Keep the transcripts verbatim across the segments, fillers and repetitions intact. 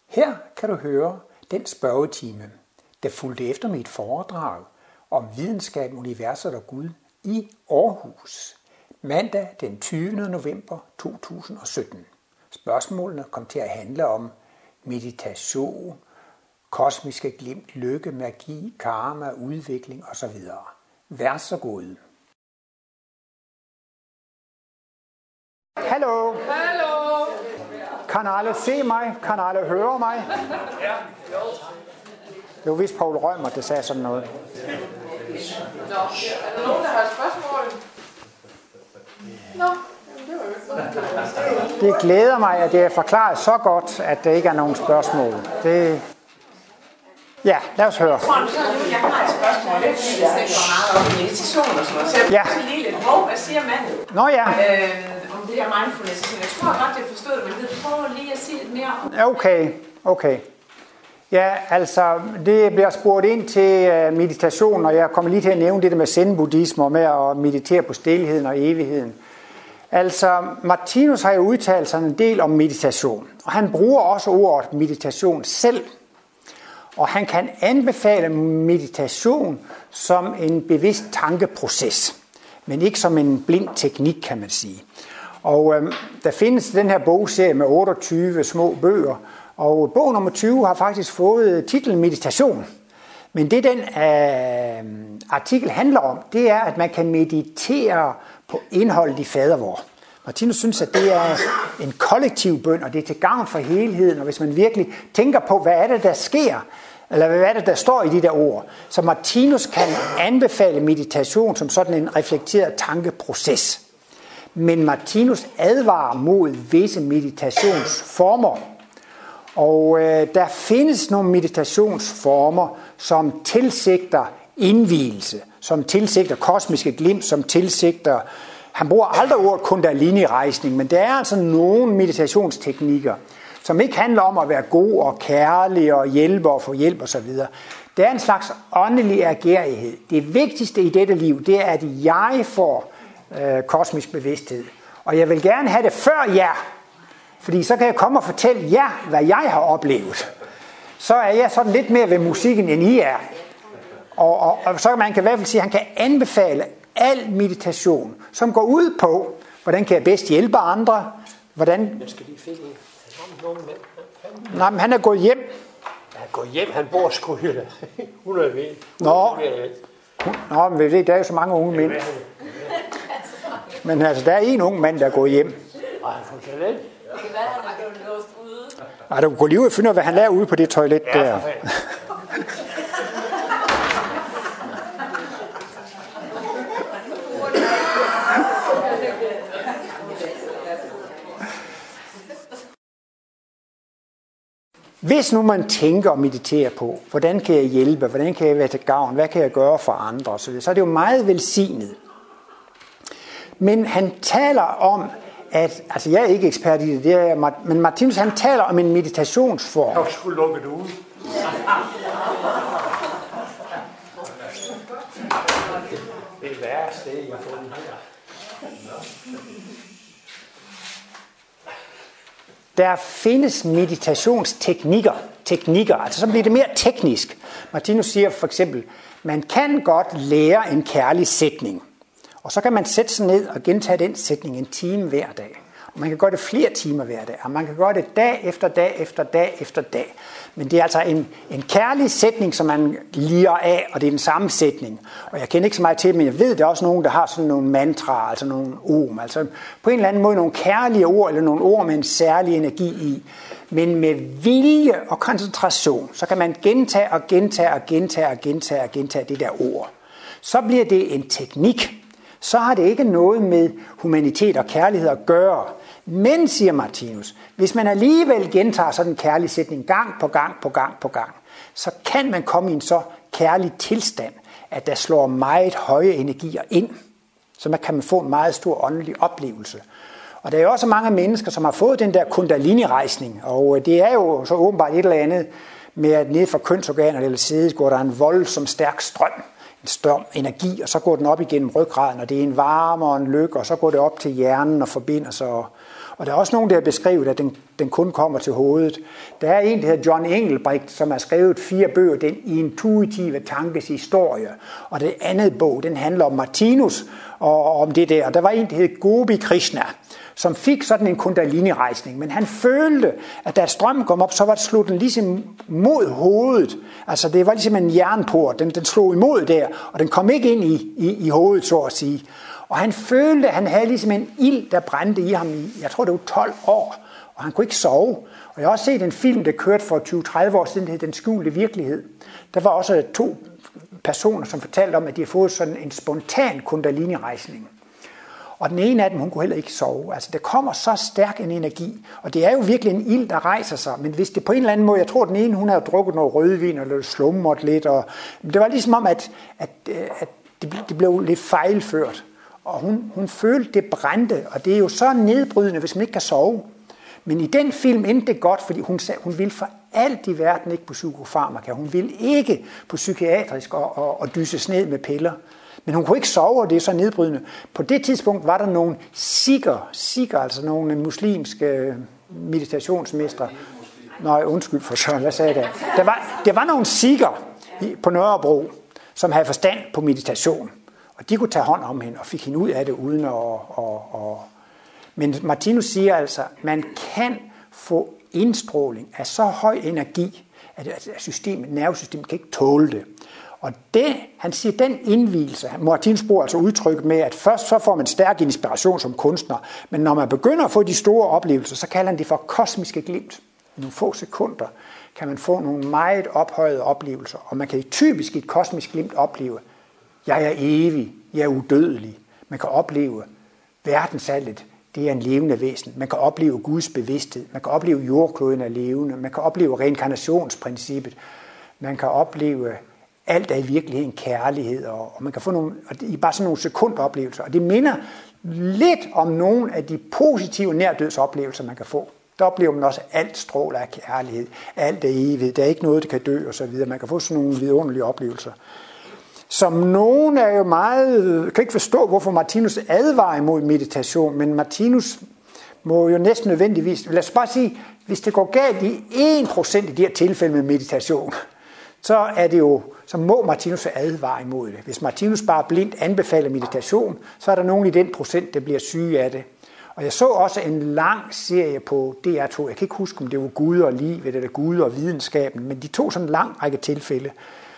Her kan du høre den spørgetime, der fulgte efter mit foredrag om videnskab, universet og Gud i Aarhus, mandag den tyvende november to tusind og sytten. Spørgsmålene kom til at handle om meditation, kosmiske glimt, lykke, magi, karma, udvikling osv. Vær så god. Hallo. Hallo. Kan alle se mig? Kan alle høre mig? Ja. Det var vist Poul Rømer, der sagde sådan noget. Nå, er der nogen, der har spørgsmål? Nå, det var jo ikke. Det glæder mig, at det er forklaret så godt, at der ikke er nogen spørgsmål. Det... Ja, lad os høre. Jeg har et spørgsmål, det er fordi, jeg tænker meget om meditation og sådan noget. Så jeg Ja. ja. lige lidt, hvor, hvad siger manden? Nå ja, Øh, om det der mindfulness. Så jeg tror godt, jeg forstod det, men jeg prøver lige at sige lidt mere om. okay, okay. Ja, altså, det bliver spurgt ind til uh, meditation, og jeg kommer lige til at nævne det der med zen-buddhisme og med at meditere på stilheden og evigheden. Altså, Martinus har jo udtalt sig en del om meditation, og han bruger også ordet meditation selv. Og han kan anbefale meditation som en bevidst tankeproces, men ikke som en blind teknik, kan man sige. Og øh, der findes den her bogserie med otteogtyve små bøger, og bog nummer tyve har faktisk fået titlen Meditation. Men det den øh, artikel handler om, det er, at man kan meditere på indholdet i fadervor. Martinus synes, at det er en kollektiv bøn, og det er til gavn for helheden, og hvis man virkelig tænker på, hvad er det, der sker, eller hvad er det, der står i de der ord, så Martinus kan anbefale meditation som sådan en reflekteret tankeproces. Men Martinus advarer mod visse meditationsformer, og øh, der findes nogle meditationsformer, som tilsigter indvielse, som tilsigter kosmiske glimt, som tilsigter. Han bruger aldrig ordet kundalini-rejsning, men der er altså nogle meditationsteknikker, som ikke handler om at være god og kærlig og hjælpe og få hjælp osv. Det er en slags åndelig agerighed. Det vigtigste i dette liv, det er, at jeg får øh, kosmisk bevidsthed. Og jeg vil gerne have det før jer, fordi så kan jeg komme og fortælle jer, hvad jeg har oplevet. Så er jeg sådan lidt mere ved musikken, end I er. Og, og, og så man kan i hvert fald sige, at han kan anbefale al meditation, som går ud på, hvordan kan jeg bedst hjælpe andre, hvordan... Jeg skal lige finde en. Nej, men han er gået hjem. Han går hjem, han bor sgu i hundrede meter. Nå, Nå men det, der er jo så mange unge mænd. Men altså, der er en ung mand, der er gået hjem. Og han får talent. Det kan være, han er blevet låst ude. Ej, du kan gå lige ud og finde ud af, hvad han laver ude på det toilet Ja, der. for fanden. Hvis nu man tænker og mediterer på, hvordan kan jeg hjælpe, hvordan kan jeg være til gavn, hvad kan jeg gøre for andre osv., så er det jo meget velsignet. Men han taler om, at, altså jeg er ikke ekspert i det, det er, men Martinus han taler om en meditationsform. Jeg skulle lukke det ud. Det er værre sted, jeg får den her. Der findes meditationsteknikker, teknikker, altså så bliver det mere teknisk. Martinus siger for eksempel, man kan godt lære en kærlig sætning, og så kan man sætte sig ned og gentage den sætning en time hver dag. Og man kan gøre det flere timer hver dag, og man kan gøre det dag efter dag efter dag efter dag. Men det er altså en, en kærlig sætning, som man lirer af, og det er den samme sætning. Og jeg kender ikke så meget til det, men jeg ved, der er også nogen, der har sådan nogle mantraer, altså nogle om. Altså på en eller anden måde nogle kærlige ord, eller nogle ord med en særlig energi i. Men med vilje og koncentration, så kan man gentage og gentage og gentage og gentage og gentage det der ord. Så bliver det en teknik. Så har det ikke noget med humanitet og kærlighed at gøre. Men, siger Martinus, hvis man alligevel gentager sådan en kærlig sætning gang på gang på gang på gang, så kan man komme i en så kærlig tilstand, at der slår meget høje energier ind. Så man kan man få en meget stor åndelig oplevelse. Og der er jo også mange mennesker, som har fået den der kundalini-rejsning, og det er jo så åbenbart et eller andet med, at ned fra kønsorganer eller sædet går der en voldsom stærk strøm, en større energi, og så går den op igennem ryggraden, og det er en varme og en lykke, og så går det op til hjernen og forbinder sig. Og, Og der er også nogen, der har beskrevet, at den, den kun kommer til hovedet. Der er en, der hedder John Engelbrecht, som har skrevet fire bøger, Den intuitive tankes historie. Og det andet bog, den handler om Martinus og om det der. Og der var en, der hed Gopi Krishna, som fik sådan en kundalini-rejsning. Men han følte, at da strømmen kom op, så var det slået den ligesom mod hovedet. Altså det var ligesom en jernport, den, den slog imod der, og den kom ikke ind i, i, i hovedet, så at sige. Og han følte, at han havde ligesom en ild, der brændte i ham i, jeg tror det var tolv år, og han kunne ikke sove. Og jeg har også set en film, der kørte for tyve til tredive år siden, der hed Den skjulte virkelighed. Der var også to personer, som fortalte om, at de havde fået sådan en spontan kundalini-rejsning. Og den ene af dem, hun kunne heller ikke sove. Altså, der kommer så stærk en energi, og det er jo virkelig en ild, der rejser sig. Men hvis det på en eller anden måde, jeg tror, den ene, hun havde drukket noget rødvin, eller slumret lidt, og det var ligesom om, at, at, at det, blev, det blev lidt fejlført. Og hun, hun følte, det brændte, og det er jo så nedbrydende, hvis man ikke kan sove. Men i den film endte det godt, fordi hun sagde, hun ville for alt i verden ikke på psykofarmaka. Hun ville ikke på psykiatrisk og, og, og dyses ned med piller. Men hun kunne ikke sove, og det er så nedbrydende. På det tidspunkt var der nogle sikher, sikher altså nogle muslimske meditationsmestre. Nej, undskyld for så, hvad sagde jeg der? Der var, der var nogle sikher på Nørrebro, som havde forstand på meditation. Og de kunne tage hånd om hende og fik hende ud af det uden at... Og, og. Men Martinus siger altså, man kan få indstråling af så høj energi, at systemet, nervesystemet kan ikke tåle det. Og det, han siger, den indvielse, Martinus bruger altså udtryk med, at først så får man stærk inspiration som kunstner, men når man begynder at få de store oplevelser, så kalder han det for kosmiske glimt. I nogle få sekunder kan man få nogle meget ophøjede oplevelser, og man kan typisk i et kosmisk glimt opleve, jeg er evig, jeg er udødelig. Man kan opleve verdensallet, det er en levende væsen. Man kan opleve Guds bevidsthed, man kan opleve jordkloden er levende, man kan opleve reinkarnationsprincippet, man kan opleve alt er i virkeligheden kærlighed, og man kan få nogle, og det er bare sådan nogle sekundoplevelser, og det minder lidt om nogle af de positive nærdødsoplevelser, man kan få. Der oplever man også, at alt stråler af kærlighed, alt er evigt, der er ikke noget, der kan dø, og så videre. Man kan få sådan nogle vidunderlige oplevelser. Som nogen er jo meget, kan ikke forstå, hvorfor Martinus advarer imod meditation, men Martinus må jo næsten nødvendigvis, lad os bare sige, hvis det går galt i en procent i de her tilfælde med meditation, så er det jo, så må Martinus advare imod det. Hvis Martinus bare blindt anbefaler meditation, så er der nogen i den procent, der bliver syge af det. Og jeg så også en lang serie på D R to, jeg kan ikke huske, om det var Gud og livet, eller Gud og videnskaben, men de tog sådan en lang række tilfælde.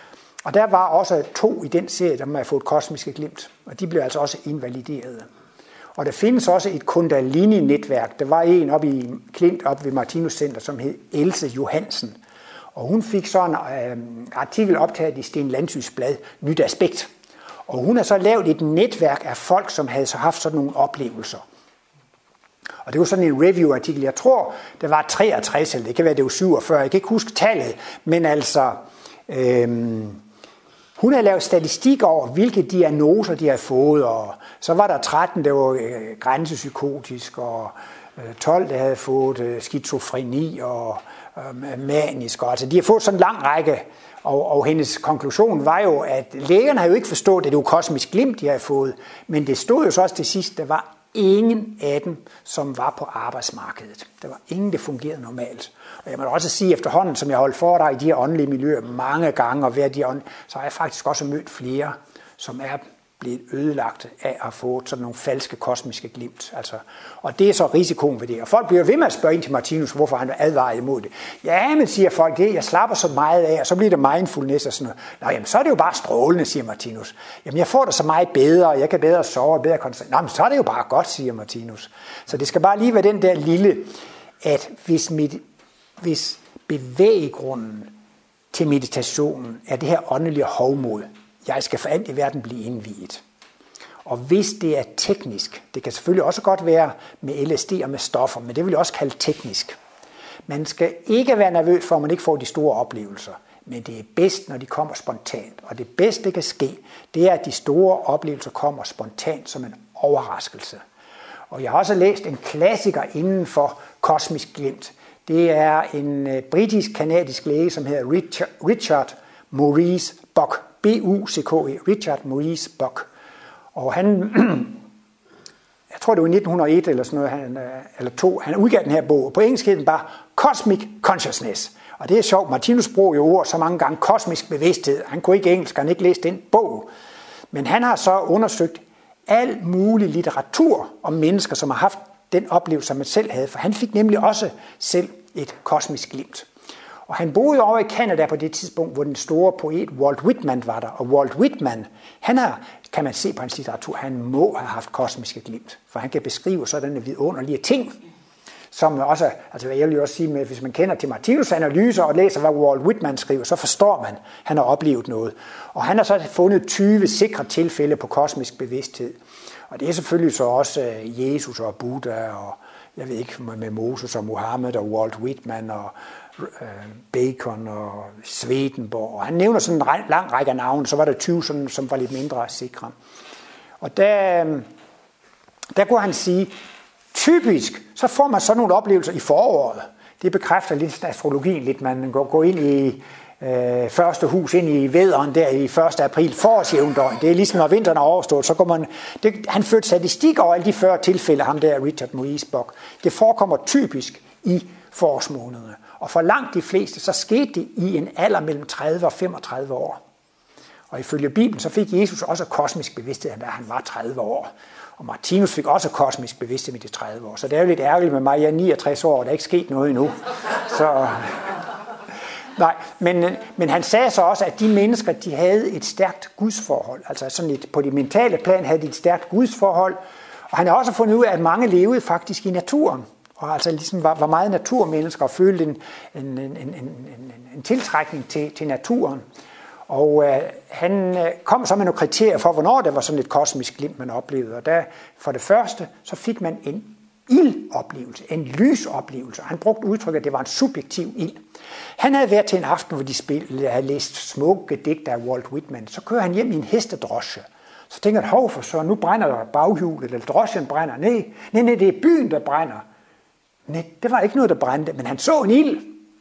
Og der var også to i den serie, der man fået kosmiske glimt, og de blev altså også invaliderede. Og der findes også et Kundalini-netværk. Der var en oppe i Klint, oppe ved Martinus Center, som hed Else Johansen. Og hun fik så en øh, artikel optaget i Sten Landsys blad, Nyt Aspekt. Og hun har så lavet et netværk af folk, som havde så haft sådan nogle oplevelser. Og det var sådan en review-artikel. Jeg tror, det var treogtres, eller det kan være, det var syvogfyrre. Jeg kan ikke huske tallet, men altså... Øh, hun havde lavet statistik over, hvilke diagnoser de havde fået, og så var der tretten, der var øh, grænsepsykotisk, og øh, tolv, der havde fået øh, skizofreni og øh, manisk. Og, altså, de har fået sådan en lang række, og, og hendes konklusion var jo, at lægerne havde jo ikke forstået, at det var kosmisk glimt, de havde fået, men det stod jo så også til sidst, der var ingen af dem, som var på arbejdsmarkedet. Der var ingen, der fungerede normalt. Og jeg må også sige, efterhånden, som jeg holdt foredrag i de her åndelige miljøer mange gange, og hver de ånd, så har jeg faktisk også mødt flere, som er blevet ødelagt af at have fået sådan nogle falske kosmiske glimt. Altså, og det er så risikoen ved det. Og folk bliver ved med at spørge ind til Martinus, hvorfor han advarer imod det. Ja, men siger folk, det jeg slapper så meget af, og så bliver det mindfulness og sådan noget. Nå, jamen, så er det jo bare strålende, siger Martinus. Jamen, jeg får det så meget bedre, og jeg kan bedre sove og bedre koncentrere. Nå, men så er det jo bare godt, siger Martinus. Så det skal bare lige være den der lille, at hvis, med, hvis bevæggrunden til meditationen er det her åndelige hovmod, jeg skal for alt i verden blive indviet. Og hvis det er teknisk, det kan selvfølgelig også godt være med L S D og med stoffer, men det vil jeg også kalde teknisk. Man skal ikke være nervøs for, at man ikke får de store oplevelser, men det er bedst, når de kommer spontant. Og det bedste, der kan ske, det er, at de store oplevelser kommer spontant som en overraskelse. Og jeg har også læst en klassiker inden for kosmisk glimt. Det er en britisk-kanadisk læge, som hedder Richard, Richard Maurice Buck. B U C K E, Richard Maurice Buck. Og han, jeg tror det var i nitten hundrede og et eller sådan noget, han, eller to, han udgav den her bog, og på engelsk hed den bare Cosmic Consciousness. Og det er sjovt, Martinus bruger jo ord så mange gange, kosmisk bevidsthed. Han kunne ikke engelsk, han ikke læse den bog. Men han har så undersøgt al mulig litteratur om mennesker, som har haft den oplevelse, som man selv havde. For han fik nemlig også selv et kosmisk glimt. Og han boede over i Canada på det tidspunkt, hvor den store poet Walt Whitman var der. Og Walt Whitman, han har, kan man se på hans litteratur, han må have haft kosmiske glimt. For han kan beskrive sådanne vidunderlige ting. Som også, altså jeg vil jo også sige, at hvis man kender til Martinus' analyser og læser, hvad Walt Whitman skriver, så forstår man, at han har oplevet noget. Og han har så fundet tyve sikre tilfælde på kosmisk bevidsthed. Og det er selvfølgelig så også Jesus og Buddha, og jeg ved ikke, med Moses og Muhammed og Walt Whitman og Bacon og Swedenborg. Og han nævner sådan en lang række af navne, så var der tyve, som, som var lidt mindre sikre. Og der, der kunne han sige, typisk, så får man sådan nogle oplevelser i foråret. Det bekræfter lidt astrologien lidt. Man går, går ind i øh, første hus, ind i vædderen der i første april, forårsjævndøgn. Det er ligesom, når vinteren er overstået, så går man... Det, han førte statistik over alle de fyrre tilfælde, ham der Richard Moisbach. Det forekommer typisk i forårsmånederne. Og for langt de fleste, så skete det i en alder mellem tredive og femogtredive år. Og ifølge Bibelen, så fik Jesus også kosmisk bevidsthed, da han var tredive år. Og Martinus fik også kosmisk bevidsthed med de tredive år. Så det er jo lidt ærgerligt med mig. Jeg er niogtres år, og der er ikke sket noget endnu. Så... Nej, men, men han sagde så også, at de mennesker, de havde et stærkt gudsforhold. Altså sådan et, på det mentale plan havde de et stærkt gudsforhold. Og han har også fundet ud af, at mange levede faktisk i naturen. Og altså ligesom var, var meget naturmennesker og følte en, en, en, en, en, en tiltrækning til, til naturen. Og øh, han øh, kom så med nogle kriterier for, hvornår det var sådan et kosmisk glimt, man oplevede. Og der, for det første, så fik man en ildoplevelse, en lysoplevelse. Han brugte udtrykket, at det var en subjektiv ild. Han havde været til en aften, hvor de spillede, havde læst smukke digter af Walt Whitman. Så kører han hjem i en hestedrosje. Så tænker han, hov for så, nu brænder der baghjulet, eller drosjen brænder. Nej, nej, nej, det er byen, der brænder. Nej, det var ikke noget, der brændte, men han så en ild.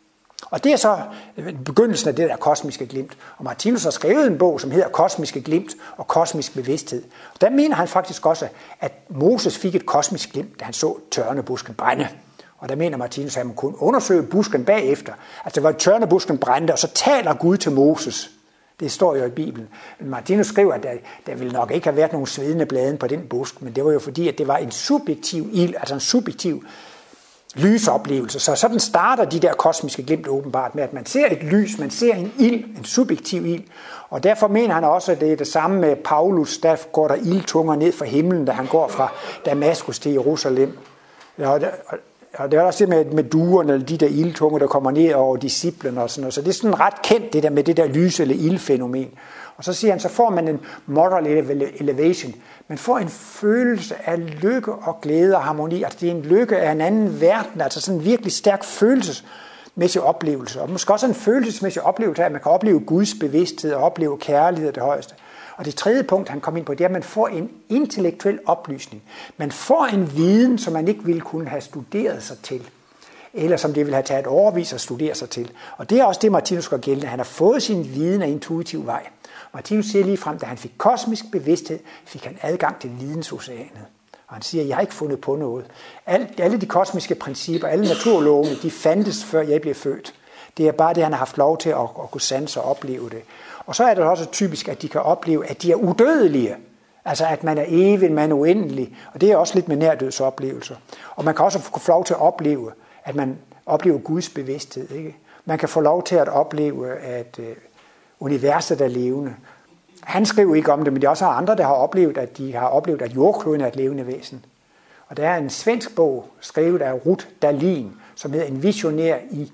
Og det er så begyndelsen af det der kosmiske glimt. Og Martinus har skrevet en bog, som hedder Kosmiske glimt og kosmisk bevidsthed. Og der mener han faktisk også, at Moses fik et kosmisk glimt, da han så tørnebusken brænde. Og der mener Martinus, at man kunne undersøge busken bagefter. Altså det var tørnebusken brændte, og så taler Gud til Moses. Det står jo i Bibelen. Men Martinus skriver, at der, der ville nok ikke have været nogen svedende blade på den busk, men det var jo fordi, at det var en subjektiv ild, altså en subjektiv lysoplevelse. Så sådan starter de der kosmiske glimt åbenbart med, at man ser et lys, man ser en ild, en subjektiv ild. Og derfor mener han også, at det er det samme med Paulus, der går der ildtunger ned fra himlen, da han går fra Damaskus til Jerusalem. Ja, og, det, og det er også det med, med duerne, eller de der ildtunger, der kommer ned over disciplene og sådan noget. Så det er sådan ret kendt, det der med det der lys- eller ildfænomen. Og så siger han, så får man en moral elevation. Man får en følelse af lykke og glæde og harmoni. Altså det er en lykke af en anden verden, altså sådan en virkelig stærk følelsesmæssig oplevelse. Og måske også en følelsesmæssig oplevelse af, at man kan opleve Guds bevidsthed og opleve kærlighed af det højeste. Og det tredje punkt, han kom ind på, det er, at man får en intellektuel oplysning. Man får en viden, som man ikke ville kunne have studeret sig til. Eller som det ville have taget et overvis at studere sig til. Og det er også det, Martinus gør gældende. Han har fået sin viden af intuitiv vej. Martinus siger lige frem, da han fik kosmisk bevidsthed, fik han adgang til vidensoceanet. Og han siger, jeg har ikke fundet på noget. Alle de kosmiske principper, alle naturlovene, de fandtes, før jeg blev født. Det er bare det, han har haft lov til at, at kunne sanse og opleve det. Og så er det også typisk, at de kan opleve, at de er udødelige. Altså at man er evig, man er uendelig. Og det er også lidt med nærdødsoplevelser. Og man kan også få lov til at opleve, at man oplever Guds bevidsthed. Ikke? Man kan få lov til at opleve, at øh, universet er levende. Han skriver ikke om det, men det er også andre, der har oplevet, at de har oplevet, at jordkloden er et levende væsen. Og der er en svensk bog, skrevet af Ruth Dahlin, som hedder En visionær i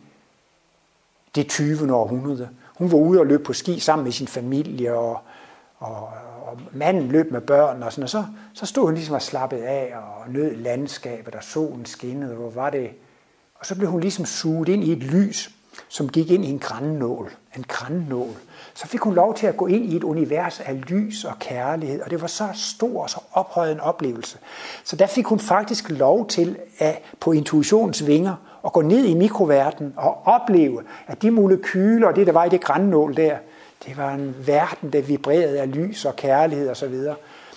det tyvende århundrede. Hun var ude og løb på ski sammen med sin familie, og, og, og manden løb med børn, og sådan, og så, så stod hun ligesom og slappede af, og nød landskabet, og solen skinnede, og hvor var det? Og så blev hun ligesom suget ind i et lys, som gik ind i en grannål. En grannål. Så fik hun lov til at gå ind i et univers af lys og kærlighed, og det var så stor og så ophøjet en oplevelse. Så der fik hun faktisk lov til at på intuitionens vinger at gå ned i mikroverdenen og opleve, at de molekyler og det, der var i det grannål der, det var en verden, der vibrerede af lys og kærlighed osv.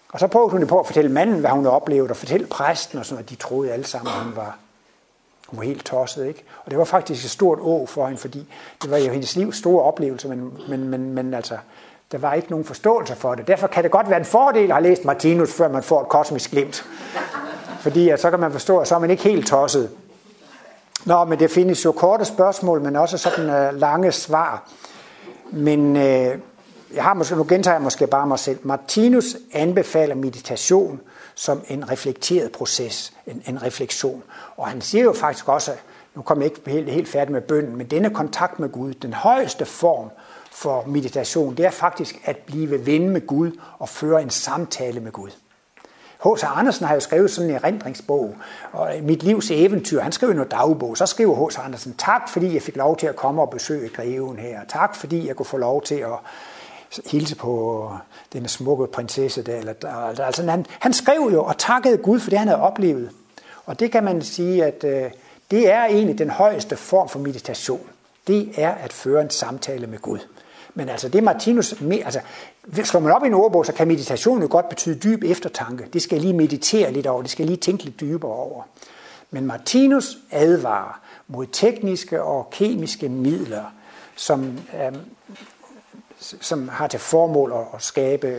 Og så prøvede hun det på at fortælle manden, hvad hun havde oplevet, og fortælle præsten, og sådan, og de troede alle sammen, at hun var, hun var helt tosset, ikke? Og det var faktisk et stort å for hende, fordi det var jo hendes livs store oplevelse, men, men, men, men altså, der var ikke nogen forståelse for det. Derfor kan det godt være en fordel at have læst Martinus, før man får et kosmisk glimt. Fordi at så kan man forstå, at så er man ikke helt tosset. Nå, men det findes jo korte spørgsmål, men også sådan uh, lange svar. Men uh, jeg har måske, nu gentager jeg måske bare mig selv. Martinus anbefaler meditation som en reflekteret proces, en, en refleksion. Og han siger jo faktisk også, nu kommer jeg ikke helt, helt færdig med bønnen, men denne kontakt med Gud, den højeste form for meditation, det er faktisk at blive ven med Gud og føre en samtale med Gud. H C Andersen har jo skrevet sådan en erindringsbog, og Mit livs eventyr, han skrev noget dagbog, så skriver H C Andersen, tak fordi jeg fik lov til at komme og besøge greven her, tak fordi jeg kunne få lov til at hilse på denne smukke prinsesse der. Eller, altså, han, han skrev jo og takkede Gud for det, han havde oplevet. Og det kan man sige, at øh, det er egentlig den højeste form for meditation. Det er at føre en samtale med Gud. Men altså det Martinus, altså slår man op i en ordbog, så kan meditation jo godt betyde dyb eftertanke. Det skal jeg lige meditere lidt over, det skal jeg lige tænke lidt dybere over. Men Martinus advarer mod tekniske og kemiske midler, som, øh, som har til formål at skabe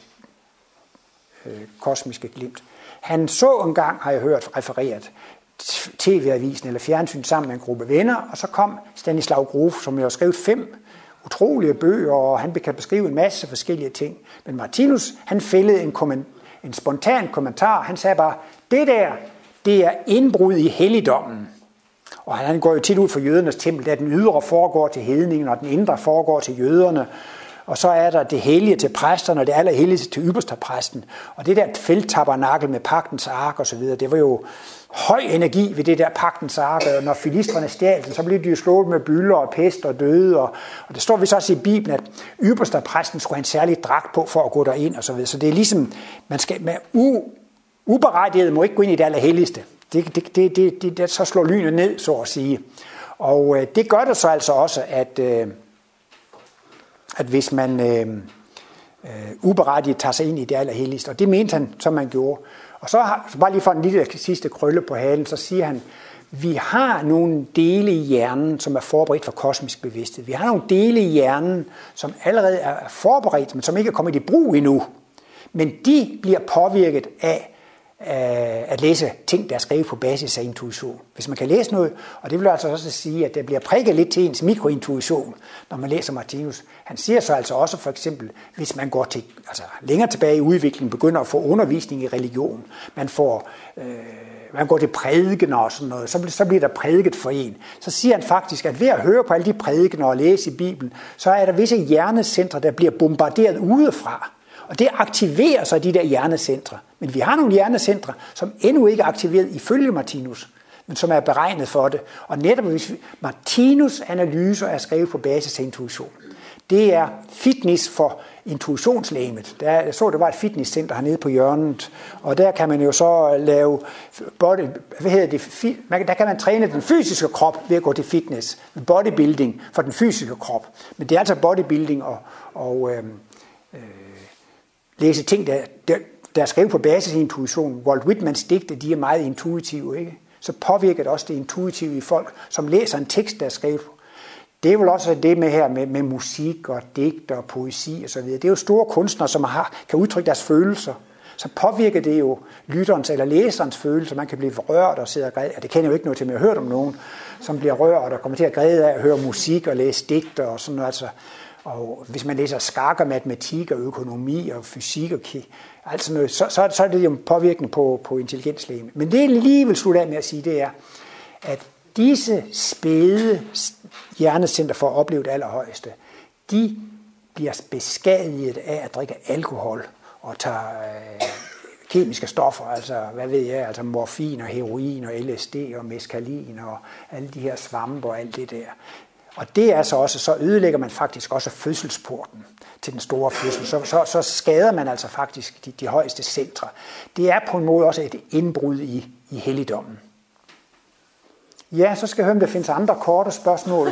øh, kosmiske glimt. Han så engang, har jeg hørt refereret, tv-avisen eller fjernsyn sammen med en gruppe venner, og så kom Stanislav Grof, som jo har skrevet fem utrolige bøger, og han kan beskrive en masse forskellige ting. Men Martinus, han fældede en, komment- en spontan kommentar. Han sagde bare, det der, det er indbrud i helligdommen. Og han går jo tit ud for jødernes tempel, der den ydre foregår til hedningen, og den indre foregår til jøderne. Og så er der det hellige til præsterne, og det allerhelligste til ypperstepræsten. Og det der felttabernakel med pagtens ark og så videre, det var jo høj energi ved det der pagtens ark. Og når filistrene stjal den, så blev de jo slået med bylder og pest og døde. Og, og det står vist også i Bibelen, at ypperstepræsten skulle have en særlig dragt på for at gå derind og så videre. Så det er ligesom, man skal med u, uberettiget må ikke gå ind i det allerhelligste. Det, det, det, det, det, det så slår lynet ned, så at sige. Og øh, det gør det så altså også, at øh, at hvis man øh, øh, uberettiget tager sig ind i det allerhelligste, og det mente han, som man gjorde. Og så, har, så bare lige for en lille sidste krølle på halen, så siger han, vi har nogle dele i hjernen, som er forberedt for kosmisk bevidsthed. Vi har nogle dele i hjernen, som allerede er forberedt, men som ikke er kommet i brug endnu. Men de bliver påvirket af at læse ting, der er skrevet på basis af intuition. Hvis man kan læse noget, og det vil altså også sige, at det bliver prikket lidt til ens mikrointuition, når man læser Martinus. Han siger så altså også for eksempel, hvis man går til, altså længere tilbage i udviklingen, begynder at få undervisning i religion, man får, øh, man går til prædikener og sådan noget, så, så bliver der prædiket for en. Så siger han faktisk, at ved at høre på alle de prædikener og læse i Bibelen, så er der visse hjernecentre, der bliver bombarderet udefra. Og det aktiverer så de der hjernecentre. Men vi har nogle hjernecentre, som endnu ikke er aktiveret ifølge Martinus, men som er beregnet for det. Og netop hvis Martinus' analyser er skrevet på basis af intuition. Det er fitness for intuitionslægemet. Der, jeg så, der var et fitnesscenter hernede på hjørnet, og der kan man jo så lave body, hvad hedder det, man, der kan man træne den fysiske krop ved at gå til fitness. Bodybuilding for den fysiske krop. Men det er altså bodybuilding og, og øh, øh, læse ting, der, der, der er skrevet på basis af intuition. Walt Whitmans digte, de er meget intuitive, ikke? Så påvirker det også det intuitive i folk, som læser en tekst, der er skrevet. Det er vel også det med her med, med musik og digt og poesi og så videre. Det er jo store kunstnere, som har, kan udtrykke deres følelser. Så påvirker det jo lytterens eller læserens følelser. Man kan blive rørt og sidde og græde. Ja, det kender jeg jo ikke noget til, men jeg har hørt om nogen, som bliver rørt og kommer til at græde af at høre musik og læse digter og sådan noget. Altså, og hvis man læser skak og matematik og økonomi og fysik og alt sådan noget, så, så, så er det jo en påvirkning på, på intelligenslægemet. Men det jeg lige vil slutte af med at sige, det er, at disse spæde hjernecenter for at opleve det allerhøjeste, de bliver beskadiget af at drikke alkohol og tage øh, kemiske stoffer, altså hvad ved jeg, altså morfin og heroin og L S D og meskalin og alle de her svampe og alt det der. Og det er så også, så ødelægger man faktisk også fødselsporten til den store fødsel. Så, så, så skader man altså faktisk de, de højeste centre. Det er på en måde også et indbrud i, i helligdommen. Ja, så skal jeg høre, om der findes andre korte spørgsmål.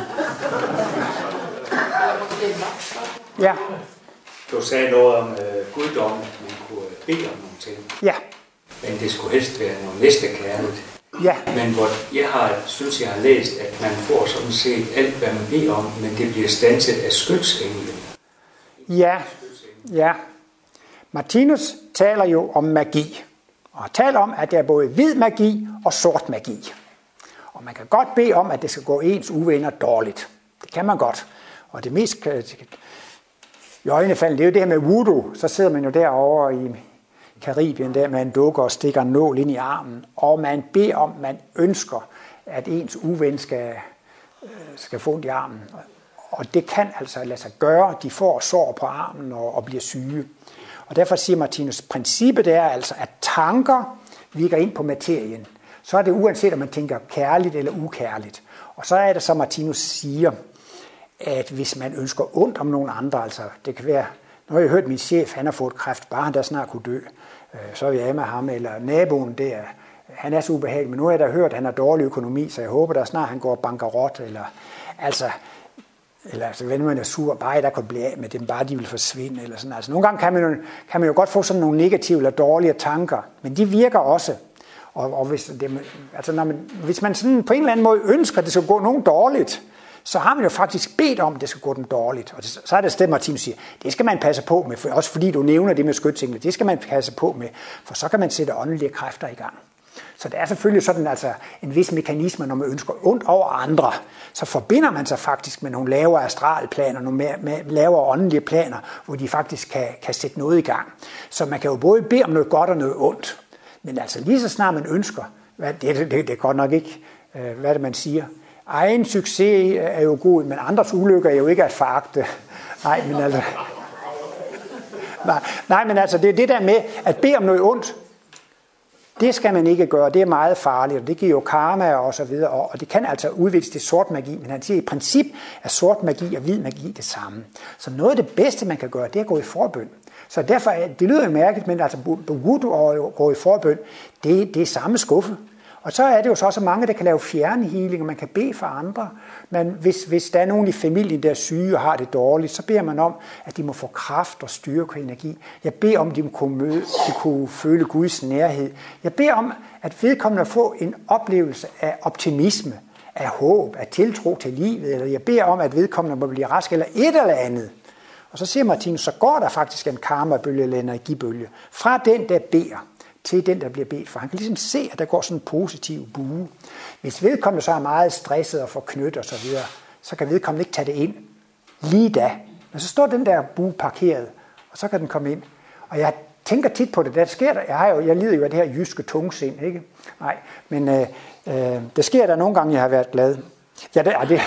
Ja. Du sagde noget om øh, guddommen, man kunne bede om nogle ting. Ja. Men det skulle helst være noget næstekærligt. Ja. Men hvor jeg har, synes, jeg har læst, at man får sådan set alt, hvad man beder om, men det bliver standset af skytsenglen. Ja, ja. Martinus taler jo om magi, og taler om, at der er både hvid magi og sort magi. Og man kan godt bede om, at det skal gå ens uvenner dårligt. Det kan man godt. Og det mest i øjnefaldende, det er jo det her med voodoo. Så sidder man jo derovre i Karibien der med en dukke og stikker en nål ind i armen, og man beder om, man ønsker, at ens uven skal, skal få ondt i armen. Og det kan altså lade sig gøre. De får sår på armen og, og bliver syge. Og derfor siger Martinus, princippet er altså, at tanker virker ind på materien. Så er det uanset, om man tænker kærligt eller ukærligt. Og så er det, som Martinus siger, at hvis man ønsker ondt om nogen andre, altså det kan være, nu har jeg hørt min chef, han har fået kræft, bare han der snart kunne dø, så er vi af med ham, eller naboen der, han er så ubehagelig, men nu har jeg da hørt, at han har dårlig økonomi, så jeg håber, der snart han går bankerot, eller altså, eller så vender man er sur, bare der kan blive af med dem, bare de vil forsvinde, eller sådan. Altså nogle gange kan man, jo, kan man jo godt få sådan nogle negative eller dårlige tanker, men de virker også. Og, og hvis, det, altså når man, hvis man sådan på en eller anden måde ønsker, at det skal gå nogen dårligt, så har man jo faktisk bedt om, at det skal gå dem dårligt. Og det, så er det stedet, Martinus siger, det skal man passe på med, for, også fordi du nævner det med skytsengle, det skal man passe på med, for så kan man sætte åndelige kræfter i gang. Så det er selvfølgelig sådan altså en vis mekanisme, når man ønsker ondt over andre, så forbinder man sig faktisk med nogle lavere astralplaner, nogle mere, mere lavere åndelige planer, hvor de faktisk kan, kan sætte noget i gang. Så man kan jo både bede om noget godt og noget ondt. Men altså lige så snart man ønsker, hvad, det, det, det er godt nok ikke, øh, hvad det man siger, egen succes er jo god, men andres ulykker er jo ikke at foragte. Nej, men altså, nej, nej, men altså det er det der med at bede om noget ondt, det skal man ikke gøre, det er meget farligt, og det giver jo karma og så videre, og det kan altså udvikles til sort magi, men han siger i princip er sort magi og hvid magi det samme. Så noget af det bedste man kan gøre, det er at gå i forbøn. Så derfor, det lyder jo mærkeligt, men altså voodoo og gå i forbøn, det, det er samme skuffe. Og så er det jo så også mange, der kan lave fjernhealing, og man kan bede for andre. Men hvis, hvis der er nogen i familien, der er syge og har det dårligt, så beder man om, at de må få kraft og styrke og energi. Jeg beder om, at de må kunne, møde, de kunne føle Guds nærhed. Jeg beder om, at vedkommende får en oplevelse af optimisme, af håb, af tiltro til livet. Eller jeg beder om, at vedkommende må blive rask, eller et eller andet. Og så siger Martinus, så går der faktisk en karmabølge eller energibølge. Fra den, der beder, til den, der bliver bedt for. Han kan ligesom se, at der går sådan en positiv bue. Hvis vedkommende så er meget stresset og forknyt og så videre, så kan vedkommende ikke tage det ind lige da. Men så står den der bue parkeret, og så kan den komme ind. Og jeg tænker tit på det, der sker der, jeg, har jo, jeg lider jo af det her jyske tungsind, ikke? Nej, men øh, øh, det sker der nogle gange, jeg har været glad. Ja, det er det.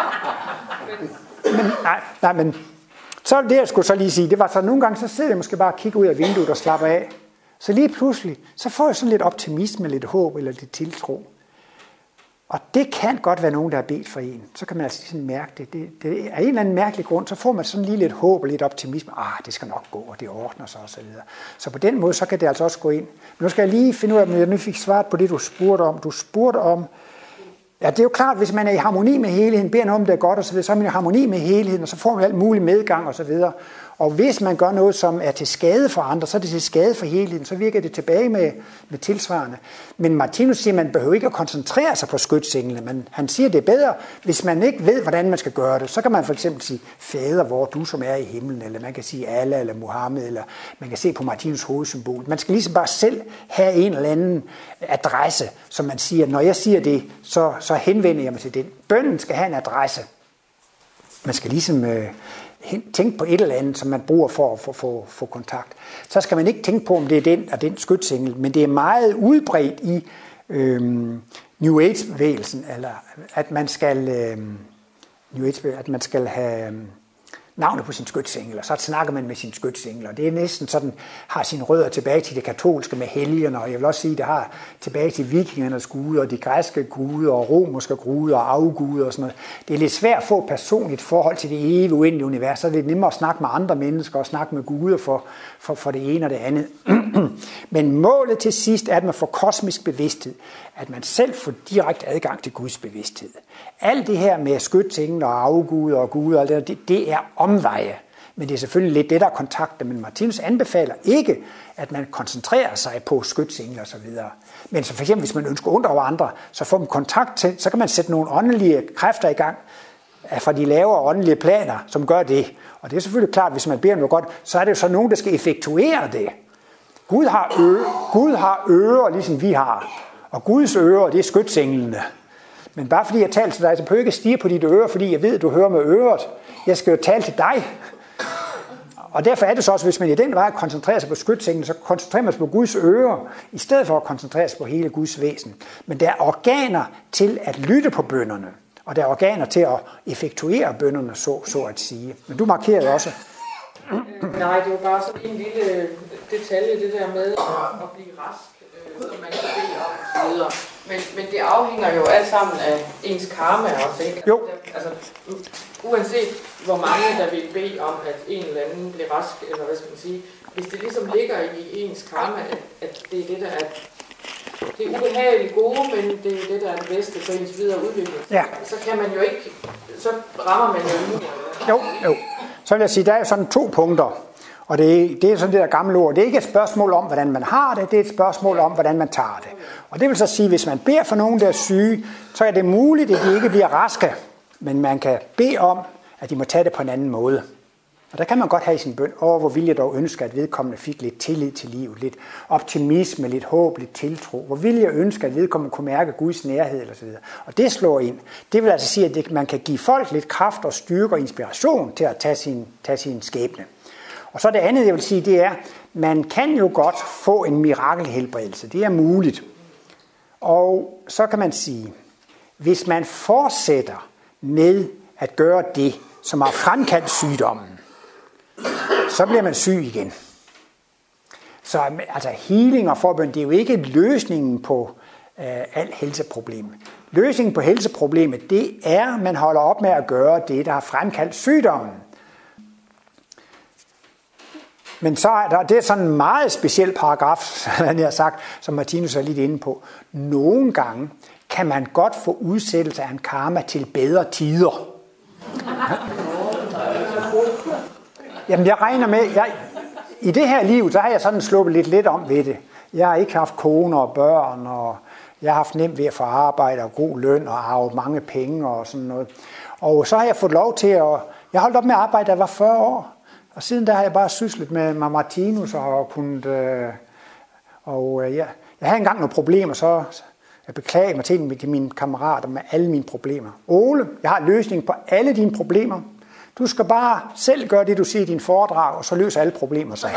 Men, nej, nej, men så det, jeg skulle så lige sige, det var så nogle gange, så sidder jeg måske bare og kigger ud af vinduet og slapper af. Så lige pludselig, så får jeg sådan lidt optimisme, lidt håb eller lidt tiltro. Og det kan godt være nogen, der har bedt for en. Så kan man altså sådan mærke det. det, det er en eller anden mærkelig grund, så får man sådan lige lidt håb og lidt optimisme. Ah, det skal nok gå, og det ordner sig og så videre. Så på den måde, så kan det altså også gå ind. Men nu skal jeg lige finde ud af, om jeg nu fik svaret på det, du spurgte om. Du spurgte om, ja, det er jo klart, hvis man er i harmoni med helheden, beder noget om det er godt og så videre, så er man i harmoni med helheden, og så får man alt mulig medgang og så videre. Og hvis man gør noget, som er til skade for andre, så er det til skade for helheden, så virker det tilbage med, med tilsvarende. Men Martinus siger, at man behøver ikke at koncentrere sig på skytsenglene, men han siger, at det er bedre, hvis man ikke ved, hvordan man skal gøre det. Så kan man for eksempel sige, fader, hvor du som er i himlen, eller man kan sige Allah eller Muhammed, eller man kan se på Martinus hovedsymbol. Man skal ligesom bare selv have en eller anden adresse, som man siger, når jeg siger det, så, så henvender jeg mig til den. Bønnen skal have en adresse. Man skal ligesom øh, tænke på et eller andet, som man bruger for at få, få, få kontakt. Så skal man ikke tænke på, om det er den og den skytsengel, men det er meget udbredt i øh, New Age-bevægelsen, eller at man skal, øh, New Age, at man skal have øh, navnet på sin skytsengel, og så snakker man med sin skytsengel, og det er næsten sådan, har sine rødder tilbage til det katolske med helgerne, og jeg vil også sige, det har tilbage til vikingernes guder, og de græske guder, og romerske guder, og afguder og sådan noget. Det er lidt svært at få et personligt forhold til det evige uendelige univers, så er det nemmere at snakke med andre mennesker, og snakke med guder for, for, for det ene og det andet. Men målet til sidst er, at man får kosmisk bevidsthed, at man selv får direkte adgang til Guds bevidsthed. Alt det her med skytsengel og afguder og guder, det, det er omveje. Men det er selvfølgelig lidt det, der er kontakter. Men Martinus anbefaler ikke, at man koncentrerer sig på skytsengel og så videre. Men så for eksempel, hvis man ønsker ondt over andre, så får man kontakt til, så kan man sætte nogle åndelige kræfter i gang fra de lavere åndelige planer, som gør det. Og det er selvfølgelig klart, at hvis man beder noget godt, så er det jo så nogen, der skal effektuere det. Gud har, ø- Gud har ører, ligesom vi har. Og Guds ører, det er skytsenglene. Men bare fordi jeg taler til dig, så behøver jeg ikke stige på dit ører, fordi jeg ved, at du hører med øret. Jeg skal jo tale til dig. Og derfor er det så også, hvis man i den vej koncentrerer sig på skytsenglen, så koncentrerer man sig på Guds ører, i stedet for at koncentrere sig på hele Guds væsen. Men der er organer til at lytte på bønnerne, og der er organer til at effektuere bønnerne, så, så at sige. Men du markerede også. Nej, det var bare sådan en lille detalje, det der med at blive rask, øh, som man kan bede om og så videre. Men, men det afhænger jo alt sammen af ens karma også, ikke? Jo. Altså, uanset hvor mange der vil bede om, at en eller anden bliver rask, eller hvad skal man sige, hvis det ligesom ligger i ens karma, at, at det er det, der er det er ubehageligt gode, men det er det, der er det bedste for ens videre udvikling. Ja. Så kan man jo ikke, så rammer man jo nu. Jo, jo. Så vil jeg sige, der er jo sådan to punkter. Og det, det er sådan det der gamle ord. Det er ikke et spørgsmål om, hvordan man har det, det er et spørgsmål om, hvordan man tager det. Og det vil så sige, at hvis man beder for nogen, der er syge, så er det muligt, at de ikke bliver raske. Men man kan bede om, at de må tage det på en anden måde. Og der kan man godt have i sin bøn, åh, hvor vil jeg dog ønske, at vedkommende fik lidt tillid til livet, lidt optimisme, lidt håb, lidt tiltro. Hvor vil jeg ønske, at vedkommende kunne mærke Guds nærhed, og så videre. Og det slår ind. Det vil altså sige, at det, man kan give folk lidt kraft og styrke og inspiration til at tage sin, tage sin skæbne. Og så det andet, jeg vil sige, det er, man kan jo godt få en mirakelhelbredelse. Det er muligt. Og så kan man sige, hvis man fortsætter med at gøre det, som har fremkaldt sygdommen, så bliver man syg igen. Så altså healing og forbøn, det er jo ikke løsningen på øh, alt helseproblem. Løsningen på helseproblemet, det er, at man holder op med at gøre det, der har fremkaldt sygdommen. Men så er der, det er sådan en meget speciel paragraf, som jeg har sagt, som Martinus er lidt inde på. Nogle gange kan man godt få udsættelse af en karma til bedre tider. Jamen jeg regner med, jeg, i det her liv, så har jeg sådan sluppet lidt lidt om ved det. Jeg har ikke haft kone og børn, og jeg har haft nemt ved at få arbejde og god løn og arvet mange penge og sådan noget. Og så har jeg fået lov til at, jeg holdt op med at arbejde, da jeg var fyrre år. Og siden der har jeg bare syslet med, med Martinus og kunnet, øh, og øh, ja, jeg havde engang nogle problemer, så jeg beklager mig til, til mine kammerater med alle mine problemer. Ole, jeg har løsning på alle dine problemer. Du skal bare selv gøre det, du siger i din foredrag, og så løser alle problemer sig.